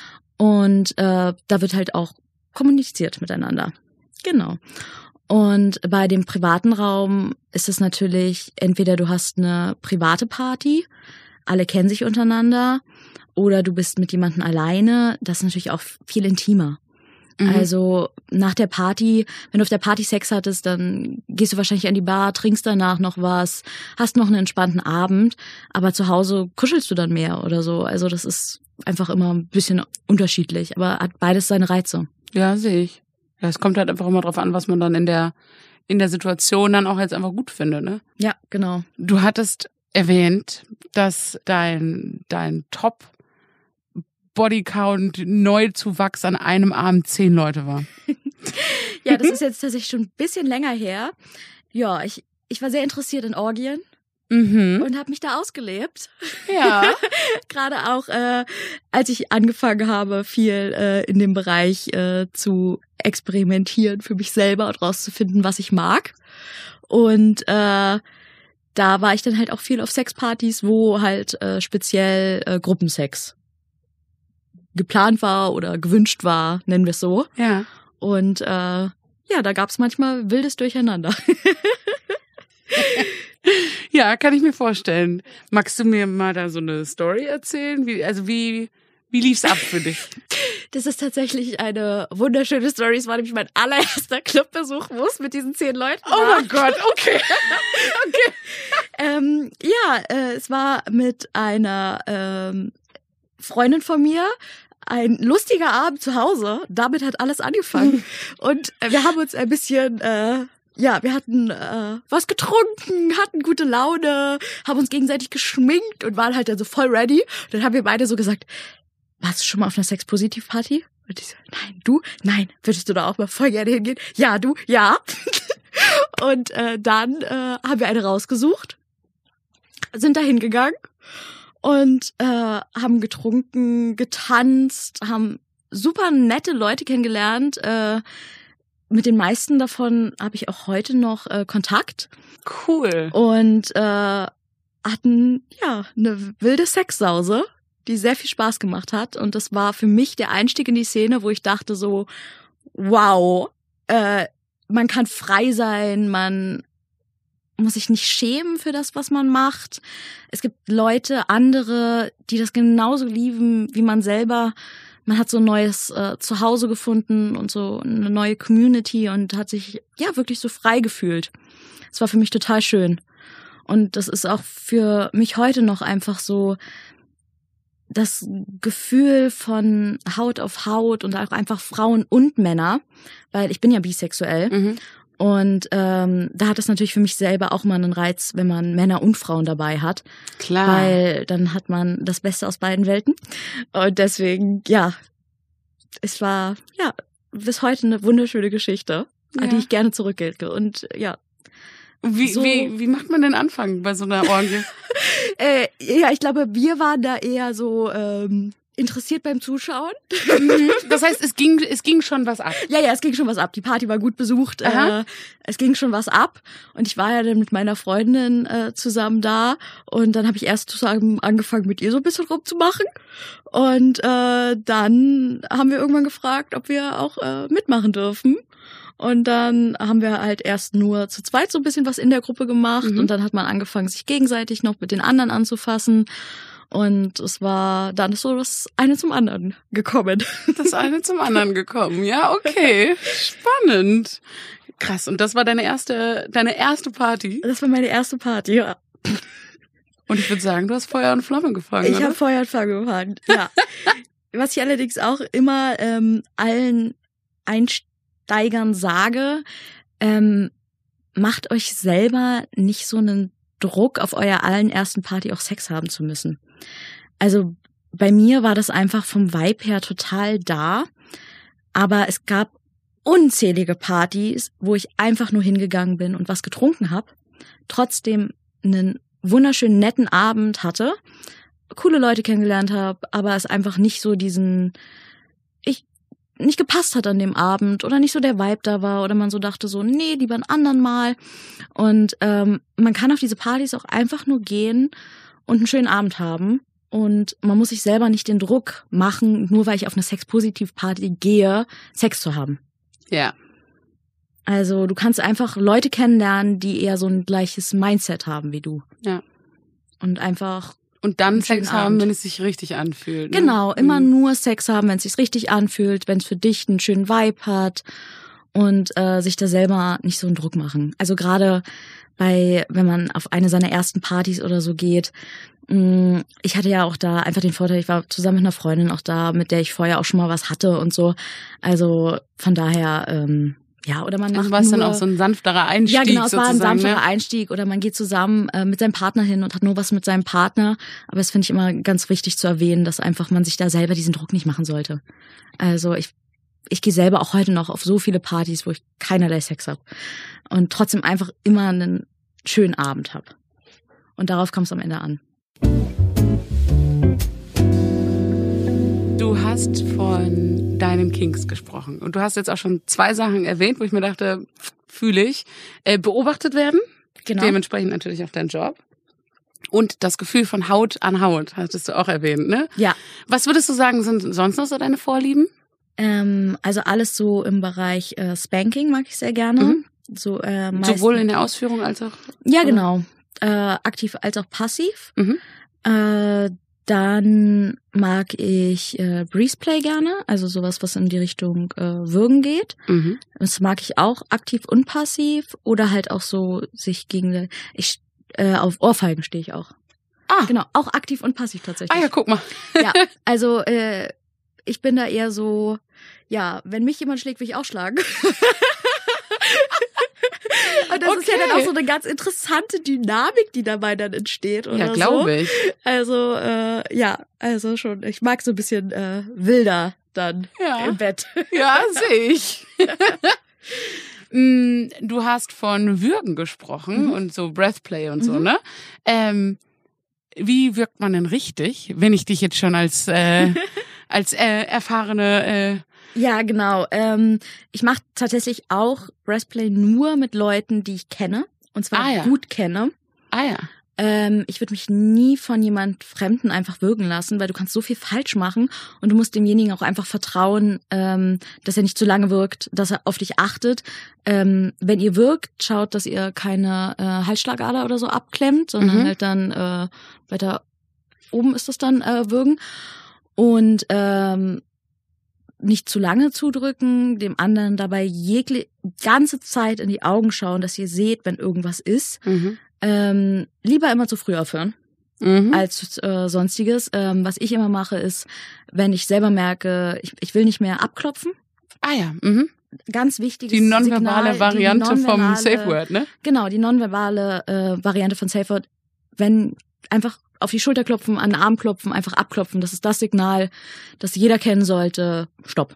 Und äh, da wird halt auch kommuniziert miteinander. Genau. Und bei dem privaten Raum ist es natürlich, entweder du hast eine private Party, alle kennen sich untereinander, oder du bist mit jemandem alleine, das ist natürlich auch viel intimer. Mhm. Also nach der Party, wenn du auf der Party Sex hattest, dann gehst du wahrscheinlich an die Bar, trinkst danach noch was, hast noch einen entspannten Abend, aber zu Hause kuschelst du dann mehr oder so. Also das ist einfach immer ein bisschen unterschiedlich, aber hat beides seine Reize. Ja, sehe ich. Ja, es kommt halt einfach immer drauf an, was man dann in der in der Situation dann auch jetzt einfach gut findet, ne? Ja, genau. Du hattest erwähnt, dass dein dein Top Bodycount Neuzuwachs an einem Abend zehn Leute war. Ja, das ist jetzt tatsächlich schon ein bisschen länger her. Ja, ich, ich war sehr interessiert in Orgien Mhm. und habe mich da ausgelebt. Ja. Gerade auch, äh, als ich angefangen habe, viel äh, in dem Bereich äh, zu experimentieren für mich selber und rauszufinden, was ich mag. Und äh, da war ich dann halt auch viel auf Sexpartys, wo halt äh, speziell äh, Gruppensex geplant war oder gewünscht war, nennen wir es so. Ja. Und äh, ja, da gab's manchmal wildes Durcheinander. Ja, kann ich mir vorstellen. Magst du mir mal da so eine Story erzählen? Wie, also wie, wie lief's ab für dich? Das ist tatsächlich eine wunderschöne Story. Es war nämlich mein allererster Clubbesuch, wo es mit diesen zehn Leuten war. Oh mein Gott, okay. Okay. Ähm, ja, äh, es war mit einer ähm, Freundin von mir. Ein lustiger Abend zu Hause. Damit hat alles angefangen. Und äh, wir haben uns ein bisschen... Äh, Ja, wir hatten äh, was getrunken, hatten gute Laune, haben uns gegenseitig geschminkt und waren halt dann so voll ready. Und dann haben wir beide so gesagt, warst du schon mal auf einer Sex-Positiv-Party? Und ich so, nein, du? Nein. Würdest du da auch mal voll gerne hingehen? Ja, du? Ja. Und äh, dann äh, haben wir eine rausgesucht, sind da hingegangen und äh, haben getrunken, getanzt, haben super nette Leute kennengelernt, äh, mit den meisten davon habe ich auch heute noch äh, Kontakt. Cool. Und äh, hatten ja eine wilde Sexsause, die sehr viel Spaß gemacht hat. Und das war für mich der Einstieg in die Szene, wo ich dachte so, wow, äh, man kann frei sein, man muss sich nicht schämen für das, was man macht. Es gibt Leute, andere, die das genauso lieben wie man selber. Man hat so ein neues äh, Zuhause gefunden und so eine neue Community und hat sich ja wirklich so frei gefühlt. Es war für mich total schön. Und das ist auch für mich heute noch einfach so das Gefühl von Haut auf Haut und auch einfach Frauen und Männer, weil ich bin ja bisexuell. Mhm. Und ähm, da hat es natürlich für mich selber auch mal einen Reiz, wenn man Männer und Frauen dabei hat. Klar. Weil dann hat man das Beste aus beiden Welten. Und deswegen, ja, es war ja bis heute eine wunderschöne Geschichte, ja. an die ich gerne zurückgehe. Und ja. Wie, so. wie, wie macht man den Anfang bei so einer Orgie? äh, ja, ich glaube, wir waren da eher so ähm, interessiert beim Zuschauen. Das heißt, es ging, es ging schon was ab. Ja, ja, es ging schon was ab. Die Party war gut besucht. Äh, es ging schon was ab. Und ich war ja dann mit meiner Freundin äh, zusammen da. Und dann habe ich erst zusammen angefangen, mit ihr so ein bisschen rumzumachen. Und äh, dann haben wir irgendwann gefragt, ob wir auch äh, mitmachen dürfen. Und dann haben wir halt erst nur zu zweit so ein bisschen was in der Gruppe gemacht. Mhm. Und dann hat man angefangen, sich gegenseitig noch mit den anderen anzufassen. Und es war dann so das eine zum anderen gekommen. Das eine zum anderen gekommen, ja, okay. Spannend. Krass, und das war deine erste, deine erste Party? Das war meine erste Party, ja. Und ich würde sagen, du hast Feuer und Flamme gefangen, Ich habe Feuer und Flamme gefangen, ja. Was ich allerdings auch immer ähm, allen Einsteigern sage, ähm, macht euch selber nicht so einen Druck, auf eurer allerersten Party auch Sex haben zu müssen. Also bei mir war das einfach vom Vibe her total da, aber es gab unzählige Partys, wo ich einfach nur hingegangen bin und was getrunken habe, trotzdem einen wunderschönen, netten Abend hatte, coole Leute kennengelernt habe, aber es einfach nicht so diesen, ich nicht gepasst hat an dem Abend oder nicht so der Vibe da war oder man so dachte so, nee, lieber einen anderen Mal. Und ähm, man kann auf diese Partys auch einfach nur gehen und einen schönen Abend haben. Und man muss sich selber nicht den Druck machen, nur weil ich auf eine Sex-Positiv-Party gehe, Sex zu haben. Ja. Also du kannst einfach Leute kennenlernen, die eher so ein gleiches Mindset haben wie du. Ja. Und einfach Und dann Sex haben, wenn es sich richtig anfühlt. Ne? Genau, immer mhm. nur Sex haben, wenn es sich richtig anfühlt, wenn es für dich einen schönen Vibe hat und äh, sich da selber nicht so einen Druck machen. Also gerade bei, wenn man auf eine seiner ersten Partys oder so geht, mh, ich hatte ja auch da einfach den Vorteil, ich war zusammen mit einer Freundin auch da, mit der ich vorher auch schon mal was hatte und so. Also von daher, ähm, ja, oder man macht also war es nur, dann auch so ein sanfterer Einstieg. Ja, genau, es war ein sanfterer ne? Einstieg. Oder man geht zusammen äh, mit seinem Partner hin und hat nur was mit seinem Partner. Aber das finde ich immer ganz wichtig zu erwähnen, dass einfach man sich da selber diesen Druck nicht machen sollte. Also ich ich gehe selber auch heute noch auf so viele Partys, wo ich keinerlei Sex habe. Und trotzdem einfach immer einen schönen Abend habe. Und darauf kommt es am Ende an. Du hast von deinen Kinks gesprochen. Und du hast jetzt auch schon zwei Sachen erwähnt, wo ich mir dachte, fühle ich. Äh, beobachtet werden, Genau. dementsprechend natürlich auf deinen Job. Und das Gefühl von Haut an Haut, hattest du auch erwähnt, ne? Ja. Was würdest du sagen, sind sonst noch so deine Vorlieben? Ähm, also alles so im Bereich äh, Spanking mag ich sehr gerne. Mhm. So, äh, meistens, Sowohl in der Ausführung als auch... Ja, genau. Äh, aktiv als auch passiv. Mhm. Äh, dann mag ich äh, Breezeplay gerne, also sowas, was in die Richtung äh, Würgen geht. Mhm. Das mag ich auch aktiv und passiv. Oder halt auch so sich gegen... Ich, äh, auf Ohrfeigen stehe ich auch. Ah. Genau, auch aktiv und passiv tatsächlich. Ah ja, guck mal. Ja, also äh, ich bin da eher so, ja, wenn mich jemand schlägt, will ich auch schlagen. Und das Okay. ist ja dann auch so eine ganz interessante Dynamik, die dabei dann entsteht. Oder Ja, glaube so. ich. Also, äh, ja, also schon, ich mag so ein bisschen äh, wilder dann Ja. im Bett. Ja, sehe ich. Mm, Du hast von Würgen gesprochen Mhm. und so Breathplay und so, Mhm. ne? Ähm, wie wirkt man denn richtig, wenn ich dich jetzt schon als äh, als äh, erfahrene äh, Ja, genau. Ähm, ich mache tatsächlich auch Breastplay nur mit Leuten, die ich kenne. Und zwar Ah, ja. gut kenne. Ah ja. Ähm, ich würde mich nie von jemand Fremden einfach würgen lassen, weil du kannst so viel falsch machen und du musst demjenigen auch einfach vertrauen, ähm, dass er nicht zu lange wirkt, dass er auf dich achtet. Ähm, wenn ihr wirkt, schaut, dass ihr keine äh, Halsschlagader oder so abklemmt, sondern Mhm. halt dann äh, weiter oben ist das dann äh, würgen. Und ähm, nicht zu lange zudrücken, dem anderen dabei jegliche ganze Zeit in die Augen schauen, dass ihr seht, wenn irgendwas ist. Mhm. Ähm, lieber immer zu früh aufhören Mhm. als äh, sonstiges. Ähm, was ich immer mache, ist, wenn ich selber merke, ich, ich will nicht mehr abklopfen. Ah ja, mhm. Ganz wichtiges Die nonverbale Signal, Variante die vom nonverbale- Safe Word, ne? Genau, die nonverbale äh, Variante von Safe Word. Wenn einfach auf die Schulter klopfen, an den Arm klopfen, einfach abklopfen. Das ist das Signal, das jeder kennen sollte. Stopp.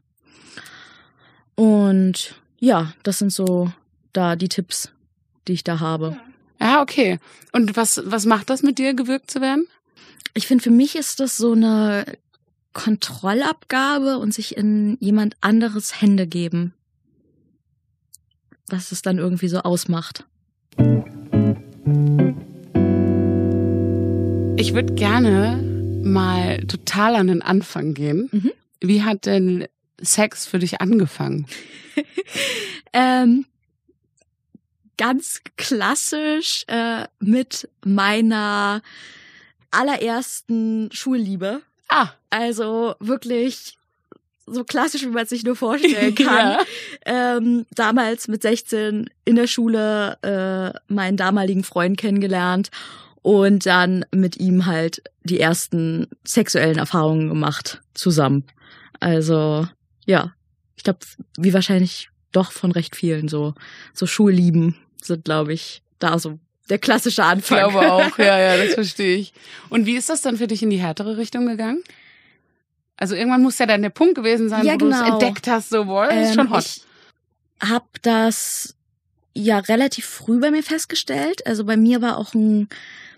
Und ja, das sind so da die Tipps, die ich da habe. Ja, okay. Und was, was macht das mit dir, gewürgt zu werden? Ich finde, für mich ist das so eine Kontrollabgabe und sich in jemand anderes Hände geben. Was es dann irgendwie so ausmacht. Ich würde gerne mal total an den Anfang gehen. Mhm. Wie hat denn Sex für dich angefangen? ähm, ganz klassisch äh, mit meiner allerersten Schulliebe. Ah. Also wirklich so klassisch, wie man es sich nur vorstellen kann. Ja. Ähm, damals mit sechzehn in der Schule äh, meinen damaligen Freund kennengelernt und dann mit ihm halt die ersten sexuellen Erfahrungen gemacht zusammen. Also ja, ich glaube, wie wahrscheinlich doch von recht vielen so so Schullieben sind, glaube ich, da so der klassische Anfang. Ich glaube auch, ja, ja, das verstehe ich. Und wie ist das dann für dich in die härtere Richtung gegangen? Also irgendwann muss ja dann der Punkt gewesen sein, Ja, wo du es genau. entdeckt hast, so, boah, das ist schon Ähm, hot. Ich habe das ja relativ früh bei mir festgestellt. Also bei mir war auch ein,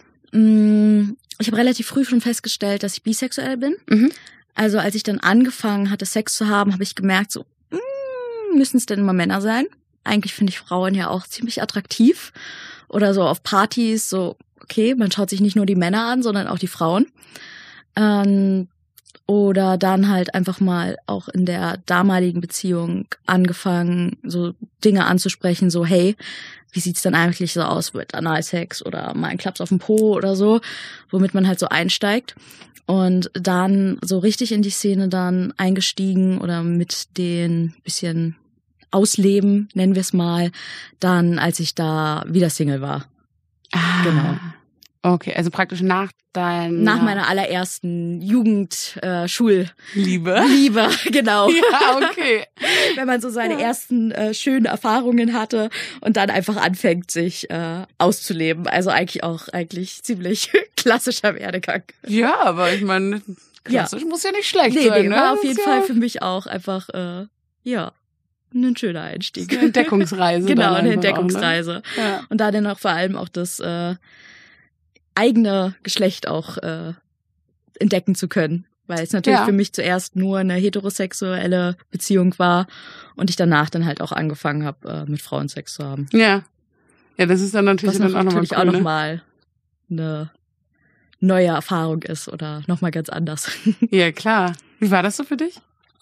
mh, ich habe relativ früh schon festgestellt, dass ich bisexuell bin. Mhm. Also als ich dann angefangen hatte, Sex zu haben, habe ich gemerkt, so mh, müssen es denn immer Männer sein? Eigentlich finde ich Frauen ja auch ziemlich attraktiv. Oder so auf Partys, so, okay, man schaut sich nicht nur die Männer an, sondern auch die Frauen. Ähm, oder dann halt einfach mal auch in der damaligen Beziehung angefangen, so Dinge anzusprechen, so, hey, wie sieht's dann eigentlich so aus mit Analsex oder mal ein Klaps auf den Po oder so, womit man halt so einsteigt. Und dann so richtig in die Szene dann eingestiegen oder mit den bisschen Ausleben, nennen wir es mal, dann, als ich da wieder Single war. Ah, Genau. Okay, also praktisch nach deiner Nach meiner allerersten Jugend, äh, Schul Liebe. Liebe, genau. Ja, okay. Wenn man so seine ersten äh, schönen Erfahrungen hatte und dann einfach anfängt, sich äh, auszuleben. Also eigentlich auch eigentlich ziemlich klassischer Werdegang. Ja, aber ich meine, klassisch muss ja nicht schlecht Nee, sein, nee, ne? war auf Das jeden ist Fall ja für mich auch einfach, äh, ja, ein schöner Einstieg. eine Entdeckungsreise. Genau, dann eine einfach Entdeckungsreise. Auch, ne? Ja. Und da dann auch vor allem auch das äh, eigene Geschlecht auch äh, entdecken zu können. Weil es natürlich Ja. für mich zuerst nur eine heterosexuelle Beziehung war und ich danach dann halt auch angefangen habe, äh, mit Frauen Sex zu haben. Ja. Ja, das ist dann natürlich Was dann noch, auch natürlich nochmal cool, auch ne? nochmal eine neue Erfahrung ist oder nochmal ganz anders. Ja, klar. Wie war das so für dich?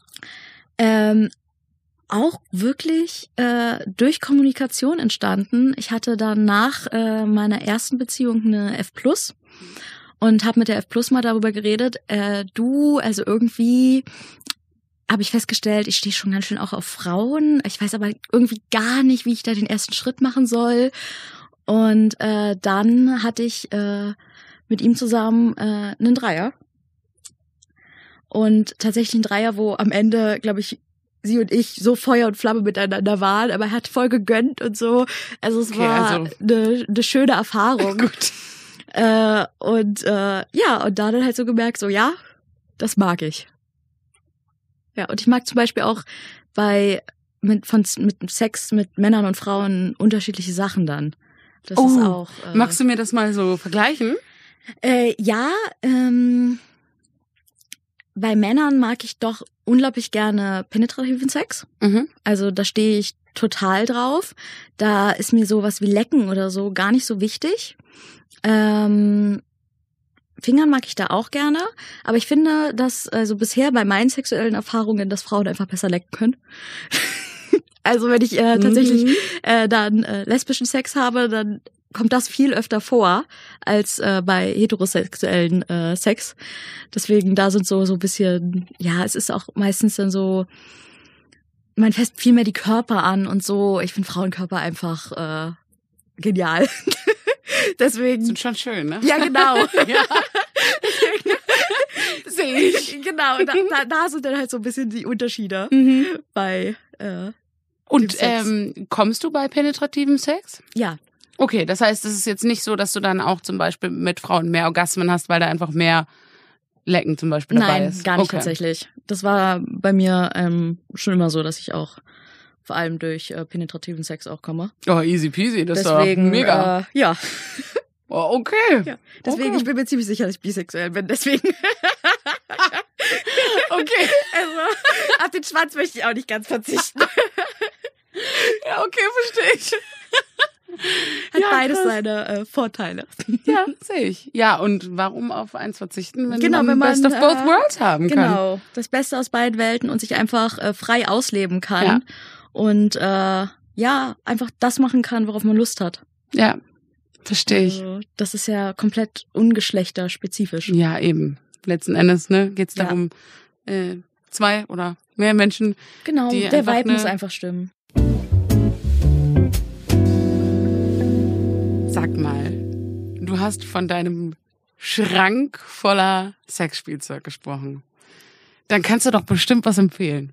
Ähm, auch wirklich äh, durch Kommunikation entstanden. Ich hatte dann nach äh, meiner ersten Beziehung eine F plus und habe mit der F plus mal darüber geredet. Äh, du, also irgendwie habe ich festgestellt, ich stehe schon ganz schön auch auf Frauen. Ich weiß aber irgendwie gar nicht, wie ich da den ersten Schritt machen soll. Und äh, dann hatte ich äh, mit ihm zusammen äh, einen Dreier. Und tatsächlich ein Dreier, wo am Ende, glaube ich, sie und ich so Feuer und Flamme miteinander waren, aber er hat voll gegönnt und so. Also es Okay, war also- eine, eine schöne Erfahrung. Gut. Äh, und äh, ja, und da dann halt so gemerkt, so ja, das mag ich. Ja, und ich mag zum Beispiel auch bei mit von mit Sex mit Männern und Frauen unterschiedliche Sachen dann. Das Oh, ist auch. Äh, Magst du mir das mal so vergleichen? äh, ja, ähm, bei Männern mag ich doch unglaublich gerne penetrativen Sex. Mhm. Also da stehe ich total drauf. Da ist mir sowas wie Lecken oder so gar nicht so wichtig. Ähm, Fingern mag ich da auch gerne, aber ich finde, dass also bisher bei meinen sexuellen Erfahrungen, dass Frauen einfach besser lecken können. Also wenn ich äh, tatsächlich Mhm. äh, dann äh, lesbischen Sex habe, dann kommt das viel öfter vor als äh, bei heterosexuellen äh, Sex. Deswegen da sind so so ein bisschen, ja, es ist auch meistens dann so, man fasst viel mehr die Körper an und so. Ich finde Frauenkörper einfach äh, genial. Deswegen. Sind schon schön, ne? Ja, genau. Ja. Sehe ich. Genau, da, da, da sind dann halt so ein bisschen die Unterschiede Mhm. bei äh, Und Dem Sex. ähm, kommst du bei penetrativem Sex? ja. Okay, das heißt, es ist jetzt nicht so, dass du dann auch zum Beispiel mit Frauen mehr Orgasmen hast, weil da einfach mehr Lecken zum Beispiel dabei Nein, ist. gar nicht Okay. tatsächlich. Das war bei mir ähm, schon immer so, dass ich auch vor allem durch äh, penetrativen Sex auch komme. Oh, easy peasy, das Deswegen, ist doch mega. Äh, ja. Oh, okay. ja. Deswegen, Okay. ich bin mir ziemlich sicher, dass ich bisexuell bin. Deswegen. Okay. Also, auf den Schwanz möchte ich auch nicht ganz verzichten. Ja, okay, verstehe ich. Hat Ja, beides krass. seine äh, Vorteile. Ja, sehe ich. Ja, und warum auf eins verzichten, wenn Genau, man, wenn man, Best of both äh, worlds haben kann? Genau. Das Beste aus beiden Welten und sich einfach äh, frei ausleben kann. Ja. Und äh, ja, einfach das machen kann, worauf man Lust hat. Ja, verstehe ich. Also, das ist ja komplett ungeschlechterspezifisch. Ja, eben. Letzten Endes, ne, geht's Ja. darum, äh, zwei oder mehr Menschen. Genau, Die der einfach Vibe ne- muss einfach stimmen. Sag mal, du hast von deinem Schrank voller Sexspielzeug gesprochen. Dann kannst du doch bestimmt was empfehlen.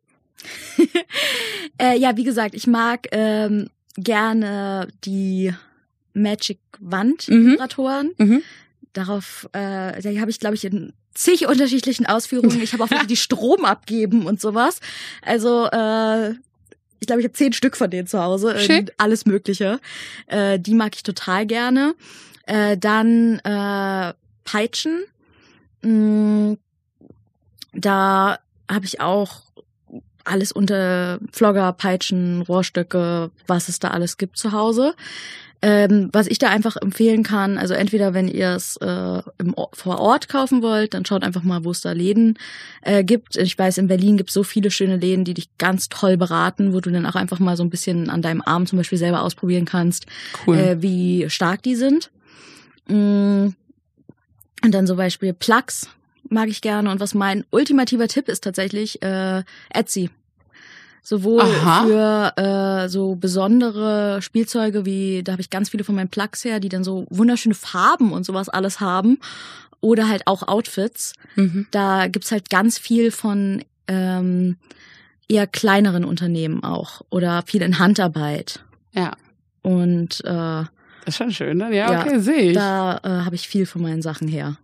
Äh, ja, wie gesagt, ich mag ähm, gerne die Magic Wand Vibratoren. Mhm. Darauf, äh, da habe ich, glaube ich, in zig unterschiedlichen Ausführungen. Ich habe auch welche, die Strom abgeben und sowas. Also, äh, ich glaube, ich habe zehn Stück von denen zu Hause. Schick. Äh, alles Mögliche. Äh, die mag ich total gerne. Äh, dann äh, Peitschen. Mm, da habe ich auch alles unter Flogger, Peitschen, Rohrstöcke, was es da alles gibt zu Hause. Ähm, was ich da einfach empfehlen kann, also entweder wenn ihr es äh, im Or- vor Ort kaufen wollt, dann schaut einfach mal, wo es da Läden äh, gibt. Ich weiß, in Berlin gibt es so viele schöne Läden, die dich ganz toll beraten, wo du dann auch einfach mal so ein bisschen an deinem Arm zum Beispiel selber ausprobieren kannst, Cool. äh, wie stark die sind. Mm. Und dann zum Beispiel Plugs mag ich gerne. Und was mein ultimativer Tipp ist tatsächlich äh, Etsy. Sowohl Aha. für äh, so besondere Spielzeuge wie, da habe ich ganz viele von meinen Plugs her, die dann so wunderschöne Farben und sowas alles haben. Oder halt auch Outfits. Mhm. Da gibt's halt ganz viel von ähm, eher kleineren Unternehmen auch. Oder viel in Handarbeit. Ja, Und äh, das ist schon schön, ne? Ja, Ja, okay, sehe ich. da äh, habe ich viel von meinen Sachen her.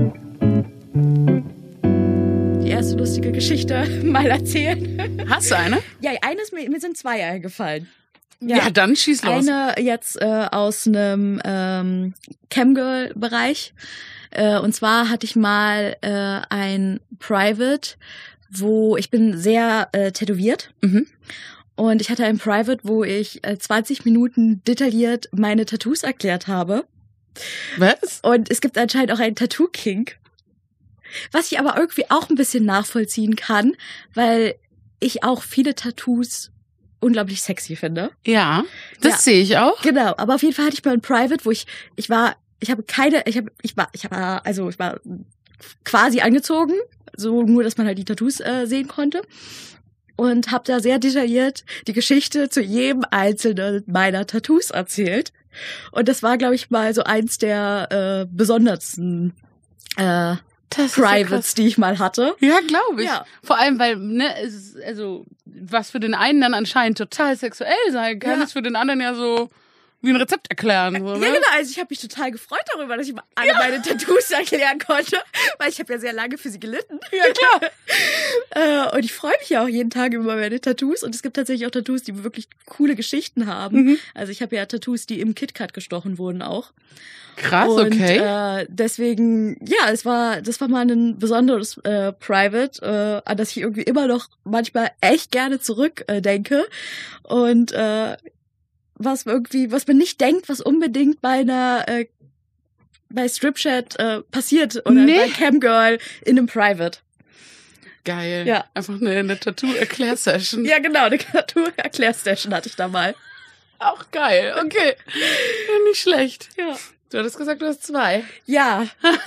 Die erste lustige Geschichte mal erzählen. Hast du eine? Ja, eines, mir, mir sind zwei eingefallen. Ja, dann schieß los. Eine jetzt äh, aus einem ähm, Camgirl-Bereich. Äh, und zwar hatte ich mal äh, ein Private, wo ich bin sehr äh, tätowiert. Mhm. Und ich hatte ein Private, wo ich äh, zwanzig Minuten detailliert meine Tattoos erklärt habe. Was? Und es gibt anscheinend auch einen Tattoo-Kink. Was ich aber irgendwie auch ein bisschen nachvollziehen kann, weil ich auch viele Tattoos unglaublich sexy finde. Ja, das Ja. sehe ich auch. Genau, aber auf jeden Fall hatte ich mal ein Private, wo ich, ich war, ich habe keine, ich habe, ich war, ich habe, also ich war quasi angezogen, so nur, dass man halt die Tattoos äh, sehen konnte. Und habe da sehr detailliert die Geschichte zu jedem einzelnen meiner Tattoos erzählt. Und das war, glaube ich, mal so eins der äh, besondersten äh, Das ist ja Privates, krass. die ich mal hatte. Ja, glaube ich. Ja. Vor allem, weil, ne, es ist, also, was für den einen dann anscheinend total sexuell sein kann, Ja. ist für den anderen ja so wie ein Rezept erklären. So, ne? Ja, genau. Also ich habe mich total gefreut darüber, dass ich mal alle meine Tattoos erklären konnte, weil ich habe ja sehr lange für sie gelitten. Ja, klar. Äh, und ich freue mich ja auch jeden Tag über meine Tattoos. Und es gibt tatsächlich auch Tattoos, die wirklich coole Geschichten haben. Mhm. Also ich habe ja Tattoos, die im KitKat gestochen wurden auch. Krass, Und okay. äh, deswegen, ja, es war, das war mal ein besonderes äh, Private, äh, an das ich irgendwie immer noch manchmal echt gerne zurückdenke. Äh, denke. Und äh, was irgendwie, was man nicht denkt, was unbedingt bei einer äh, bei Stripchat äh, passiert oder Nee. bei Camgirl in einem Private. Geil. Ja. Einfach eine, eine Tattoo-Erklär-Session. Ja, genau, eine Tattoo-Erklärstation hatte ich da mal. Auch geil. Okay. Ja, nicht schlecht. Ja. Du hattest gesagt, du hast zwei. Ja.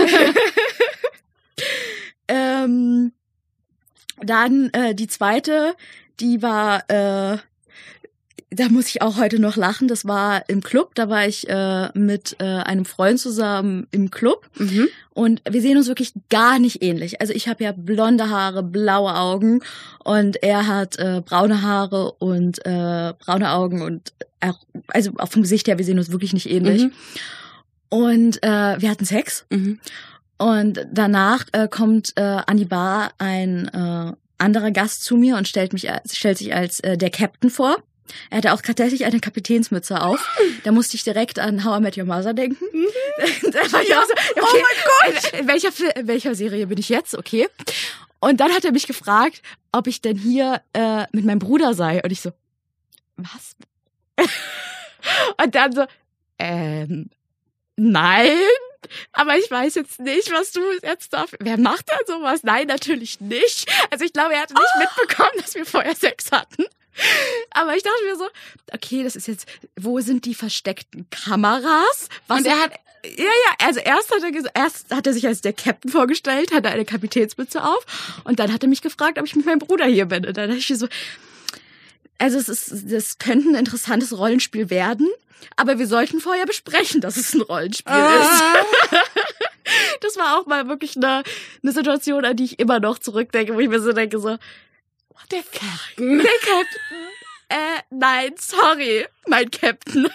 ähm, dann äh, die zweite, die war, äh, da muss ich auch heute noch lachen, das war im Club, da war ich äh, mit äh, einem Freund zusammen im Club Mhm. und wir sehen uns wirklich gar nicht ähnlich. Also ich habe ja blonde Haare, blaue Augen und er hat äh, braune Haare und äh, braune Augen und äh, also auch vom Gesicht her, wir sehen uns wirklich nicht ähnlich. Mhm. Und äh, wir hatten Sex. Mhm. Und danach äh, kommt äh, an die Bar ein äh, anderer Gast zu mir und stellt mich als, stellt sich als äh, der Captain vor. Er hatte auch tatsächlich eine Kapitänsmütze auf. Da musste ich direkt an How I Met Your Mother denken. Da war ich auch so, okay, oh mein Gott! In welcher, Fil- in welcher Serie bin ich jetzt? Okay. Und dann hat er mich gefragt, ob ich denn hier äh, mit meinem Bruder sei. Und ich so, was? Und dann so, ähm, nein. Aber ich weiß jetzt nicht, was du jetzt dafür... Wer macht da sowas? Nein, natürlich nicht. Also ich glaube, er hatte nicht oh. mitbekommen, dass wir vorher Sex hatten. Aber ich dachte mir so, okay, das ist jetzt... Wo sind die versteckten Kameras? Was Und er hat... Ja, ja, also erst hat er gesagt, erst hat er sich als der Captain vorgestellt, hatte eine Kapitänsmütze auf und dann hat er mich gefragt, ob ich mit meinem Bruder hier bin. Und dann dachte ich mir so, also es ist, das könnte ein interessantes Rollenspiel werden, aber wir sollten vorher besprechen, dass es ein Rollenspiel ah. ist. Das war auch mal wirklich eine, eine Situation, an die ich immer noch zurückdenke, wo ich mir so denke, so, der Captain. Der Captain. Äh, nein, sorry, mein Captain.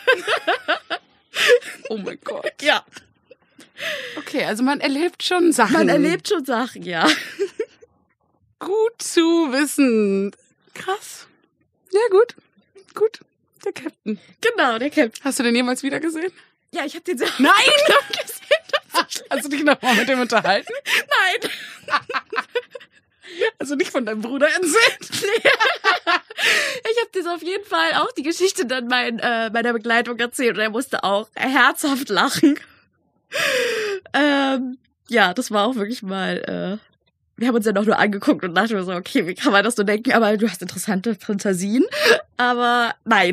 Oh mein Gott. Ja. Okay, also man erlebt schon Sachen. Man erlebt schon Sachen, ja. Gut zu wissen. Krass. Ja, gut. Gut. Der Captain. Genau, der Captain. Hast du den jemals wieder gesehen? Ja, ich habe den sehr Nein! gesehen. Hast du dich noch mal mit dem unterhalten? Nein. Also nicht von deinem Bruder erzählt? Nee. Ich habe das auf jeden Fall auch die Geschichte dann mein, äh, meiner Begleitung erzählt und er musste auch herzhaft lachen. Ähm, ja, das war auch wirklich mal... Äh, wir haben uns ja noch nur angeguckt und dachten so, okay, wie kann man das so denken? Aber du hast interessante Fantasien. Aber nein.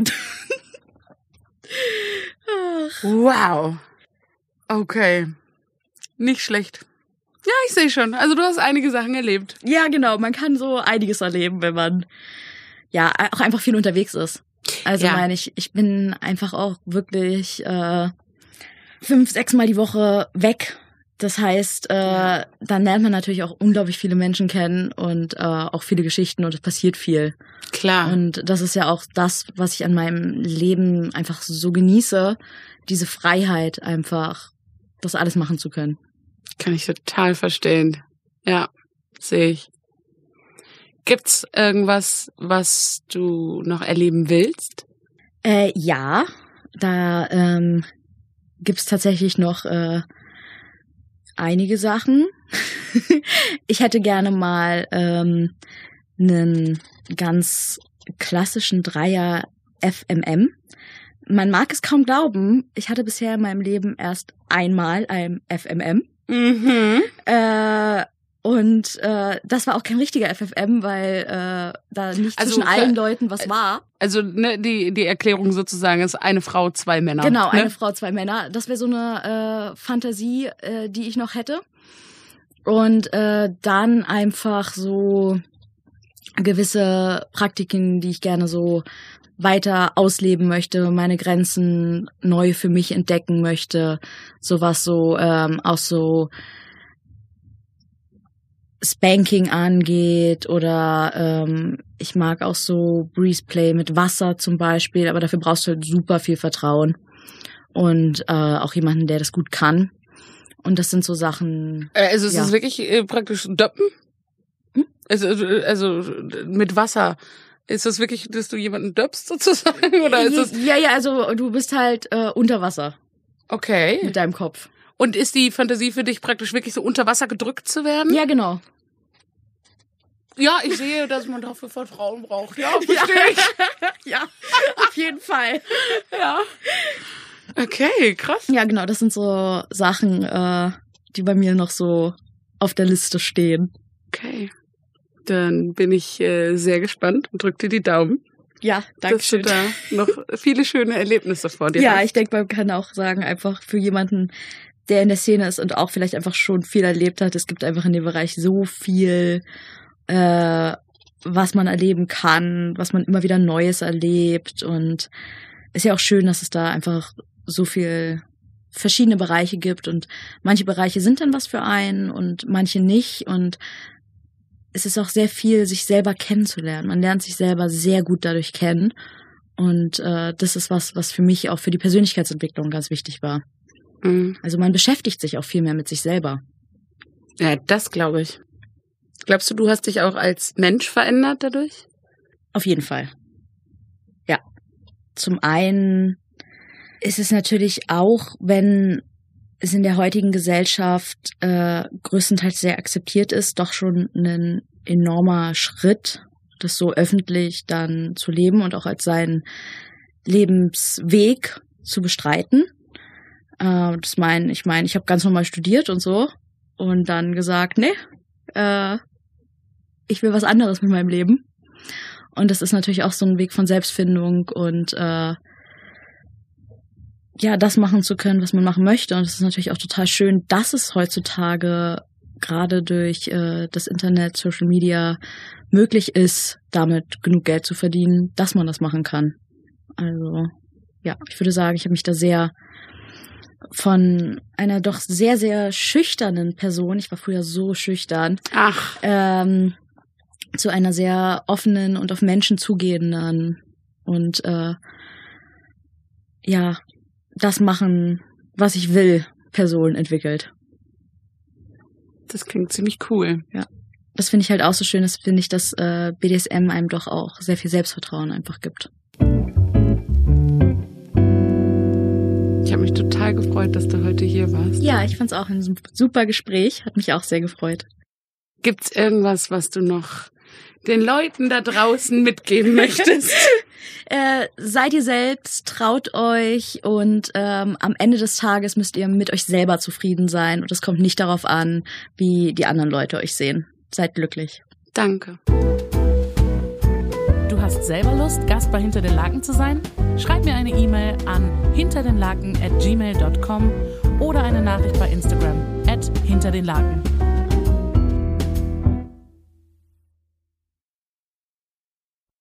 Wow. Okay. Nicht schlecht. Ja, ich sehe schon. Also du hast einige Sachen erlebt. Ja, genau. Man kann so einiges erleben, wenn man ja auch einfach viel unterwegs ist. Also ja. meine ich, ich bin einfach auch wirklich äh, fünf, sechs Mal die Woche weg. Das heißt, äh, dann lernt man natürlich auch unglaublich viele Menschen kennen und äh, auch viele Geschichten und es passiert viel. Klar. Und das ist ja auch das, was ich an meinem Leben einfach so genieße, diese Freiheit einfach, das alles machen zu können. Kann ich total verstehen. Ja, sehe ich. Gibt's irgendwas, was du noch erleben willst? Äh, ja, da ähm, gibt's tatsächlich noch äh, einige Sachen. Ich hätte gerne mal ähm, einen ganz klassischen Dreier F M M. Man mag es kaum glauben, ich hatte bisher in meinem Leben erst einmal ein F M M. Mhm. Äh, und äh, das war auch kein richtiger F F M, weil äh, da nicht Also, zwischen allen Leuten was war. Also ne, die die Erklärung sozusagen ist eine Frau, zwei Männer. Genau, ne? eine Frau, zwei Männer. Das wäre so eine äh, Fantasie, äh, die ich noch hätte. Und äh, dann einfach so gewisse Praktiken, die ich gerne so weiter ausleben möchte, meine Grenzen neu für mich entdecken möchte. Sowas so ähm, auch so Spanking angeht oder ähm, ich mag auch so Breeze Play mit Wasser zum Beispiel, aber dafür brauchst du halt super viel Vertrauen und äh, auch jemanden, der das gut kann. Und das sind so Sachen. Äh, also es ja. ist wirklich äh, praktisch Döppen? Hm? Also, also mit Wasser. Ist das wirklich, dass du jemanden döpst sozusagen? Oder ist das ja, ja, also du bist halt äh, unter Wasser okay mit deinem Kopf. Und ist die Fantasie für dich praktisch wirklich so unter Wasser gedrückt zu werden? Ja, genau. Ja, ich sehe, dass man dafür Vertrauen braucht. Ja, verstehe ich. Ja, auf jeden Fall. Ja. Okay, krass. Ja, genau, das sind so Sachen, äh, die bei mir noch so auf der Liste stehen. Okay, dann bin ich äh, sehr gespannt und drück dir die Daumen. Ja, danke schön. Dass du da noch viele schöne Erlebnisse vor dir ja, hast. Ich denke, man kann auch sagen, einfach für jemanden, der in der Szene ist und auch vielleicht einfach schon viel erlebt hat, es gibt einfach in dem Bereich so viel, äh, was man erleben kann, was man immer wieder Neues erlebt, und ist ja auch schön, dass es da einfach so viel verschiedene Bereiche gibt, und manche Bereiche sind dann was für einen und manche nicht, und es ist auch sehr viel, sich selber kennenzulernen. Man lernt sich selber sehr gut dadurch kennen, und äh, das ist was, was für mich auch für die Persönlichkeitsentwicklung ganz wichtig war. Mhm. Also man beschäftigt sich auch viel mehr mit sich selber. Ja, das glaube ich. Glaubst du, du hast dich auch als Mensch verändert dadurch? Auf jeden Fall. Ja. Zum einen ist es natürlich auch, wenn es in der heutigen Gesellschaft äh, größtenteils sehr akzeptiert ist, doch schon ein enormer Schritt, das so öffentlich dann zu leben und auch als seinen Lebensweg zu bestreiten. Äh, das mein, ich meine, ich habe ganz normal studiert und so und dann gesagt, nee, äh, ich will was anderes mit meinem Leben. Und das ist natürlich auch so ein Weg von Selbstfindung und äh, ja, das machen zu können, was man machen möchte. Und es ist natürlich auch total schön, dass es heutzutage gerade durch äh, das Internet, Social Media möglich ist, damit genug Geld zu verdienen, dass man das machen kann. Also ja, ich würde sagen, ich habe mich da sehr von einer doch sehr, sehr schüchternen Person, ich war früher so schüchtern, Ach. Ähm, zu einer sehr offenen und auf Menschen zugehenden und äh, ja, das machen, was ich will, Person entwickelt. Das klingt ziemlich cool. Ja, das finde ich halt auch so schön, das finde ich, dass äh, B D S M einem doch auch sehr viel Selbstvertrauen einfach gibt. Ich habe mich total gefreut, dass du heute hier warst. Ja, ich fand es auch ein super Gespräch, hat mich auch sehr gefreut. Gibt's irgendwas, was du noch den Leuten da draußen mitgeben möchtest? äh, seid ihr selbst, traut euch und ähm, am Ende des Tages müsst ihr mit euch selber zufrieden sein und es kommt nicht darauf an, wie die anderen Leute euch sehen. Seid glücklich. Danke. Du hast selber Lust, Gast bei Hinter den Laken zu sein? Schreib mir eine E-Mail an hinterdenlaken at gmail dot com oder eine Nachricht bei Instagram at hinterdenlaken.